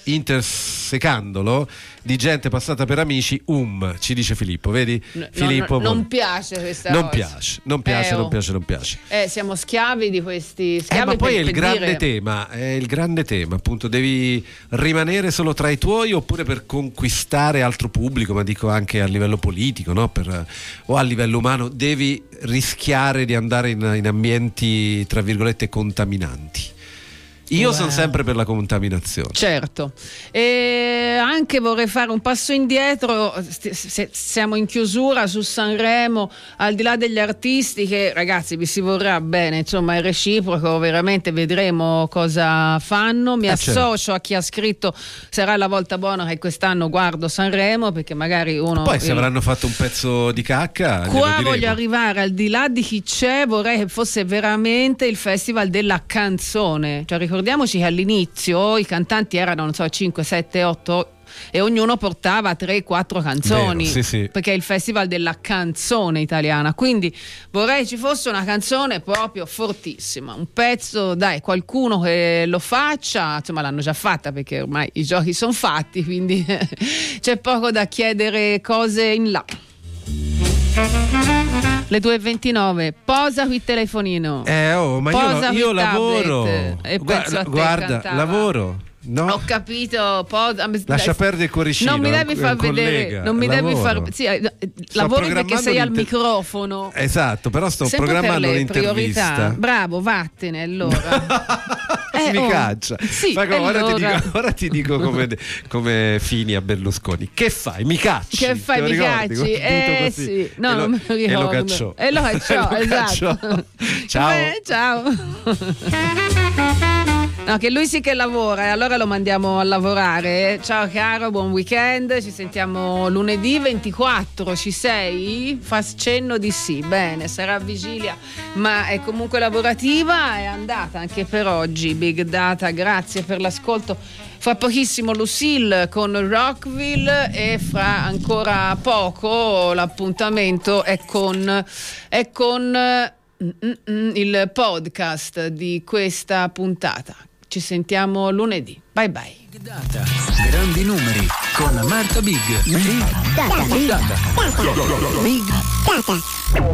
intersecandolo di gente passata per amici, ci dice Filippo, vedi? Filippo non piace questa non cosa. Non piace. Siamo schiavi di questi ma poi è il grande tema, appunto, devi rimanere solo tra i tuoi oppure per conquistare altro pubblico, ma dico anche a livello politico, no? O a livello umano, devi rischiare di andare in ambienti tra virgolette contaminanti. Io sono sempre per la contaminazione. Certo. E anche vorrei fare un passo indietro. Siamo in chiusura su Sanremo, al di là degli artisti che, ragazzi, vi si vorrà bene, insomma è reciproco, veramente vedremo cosa fanno. Mi associo a chi ha scritto sarà la volta buona che quest'anno guardo Sanremo, perché magari uno... Poi se avranno fatto un pezzo di cacca, qua voglio arrivare, al di là di chi c'è, vorrei che fosse veramente il festival della canzone. Cioè ricordiamoci che all'inizio i cantanti erano, non so, 5, 7, 8 e ognuno portava 3-4 canzoni. Vero, sì. Perché è il festival della canzone italiana, quindi vorrei ci fosse una canzone proprio fortissima, un pezzo, dai, qualcuno che lo faccia, insomma l'hanno già fatta perché ormai i giochi sono fatti, quindi c'è poco da chiedere cose in là. Le 2:29, posa qui il telefonino. Ma io lavoro. E penso a te, guarda, cantava. Lavoro. No. Ho capito, lascia perdere il cuoricino. Non mi devi far vedere, non mi devi far lavori perché sei al microfono. Esatto, però sto sempre programmando per le un'intervista. Priorità. Bravo, vattene allora. Mi caccia. Sì, ora ti dico come Fini a Berlusconi. Che fai? Mi cacci. Che fai? Mi cacci? Sì. No, non me lo ricordo. E lo cacciò. Esatto. Ciao. No, che lui sì che lavora e allora lo mandiamo a lavorare. Ciao caro, buon weekend, ci sentiamo lunedì 24, ci sei? Fa cenno di sì, bene, sarà vigilia ma è comunque lavorativa, è andata anche per oggi Big Data, grazie per l'ascolto. Fra pochissimo Lucille con Rockville e fra ancora poco l'appuntamento è con il podcast di questa puntata. Ci sentiamo lunedì. Bye bye. Big Data, grandi numeri con Marta Big. Big Data.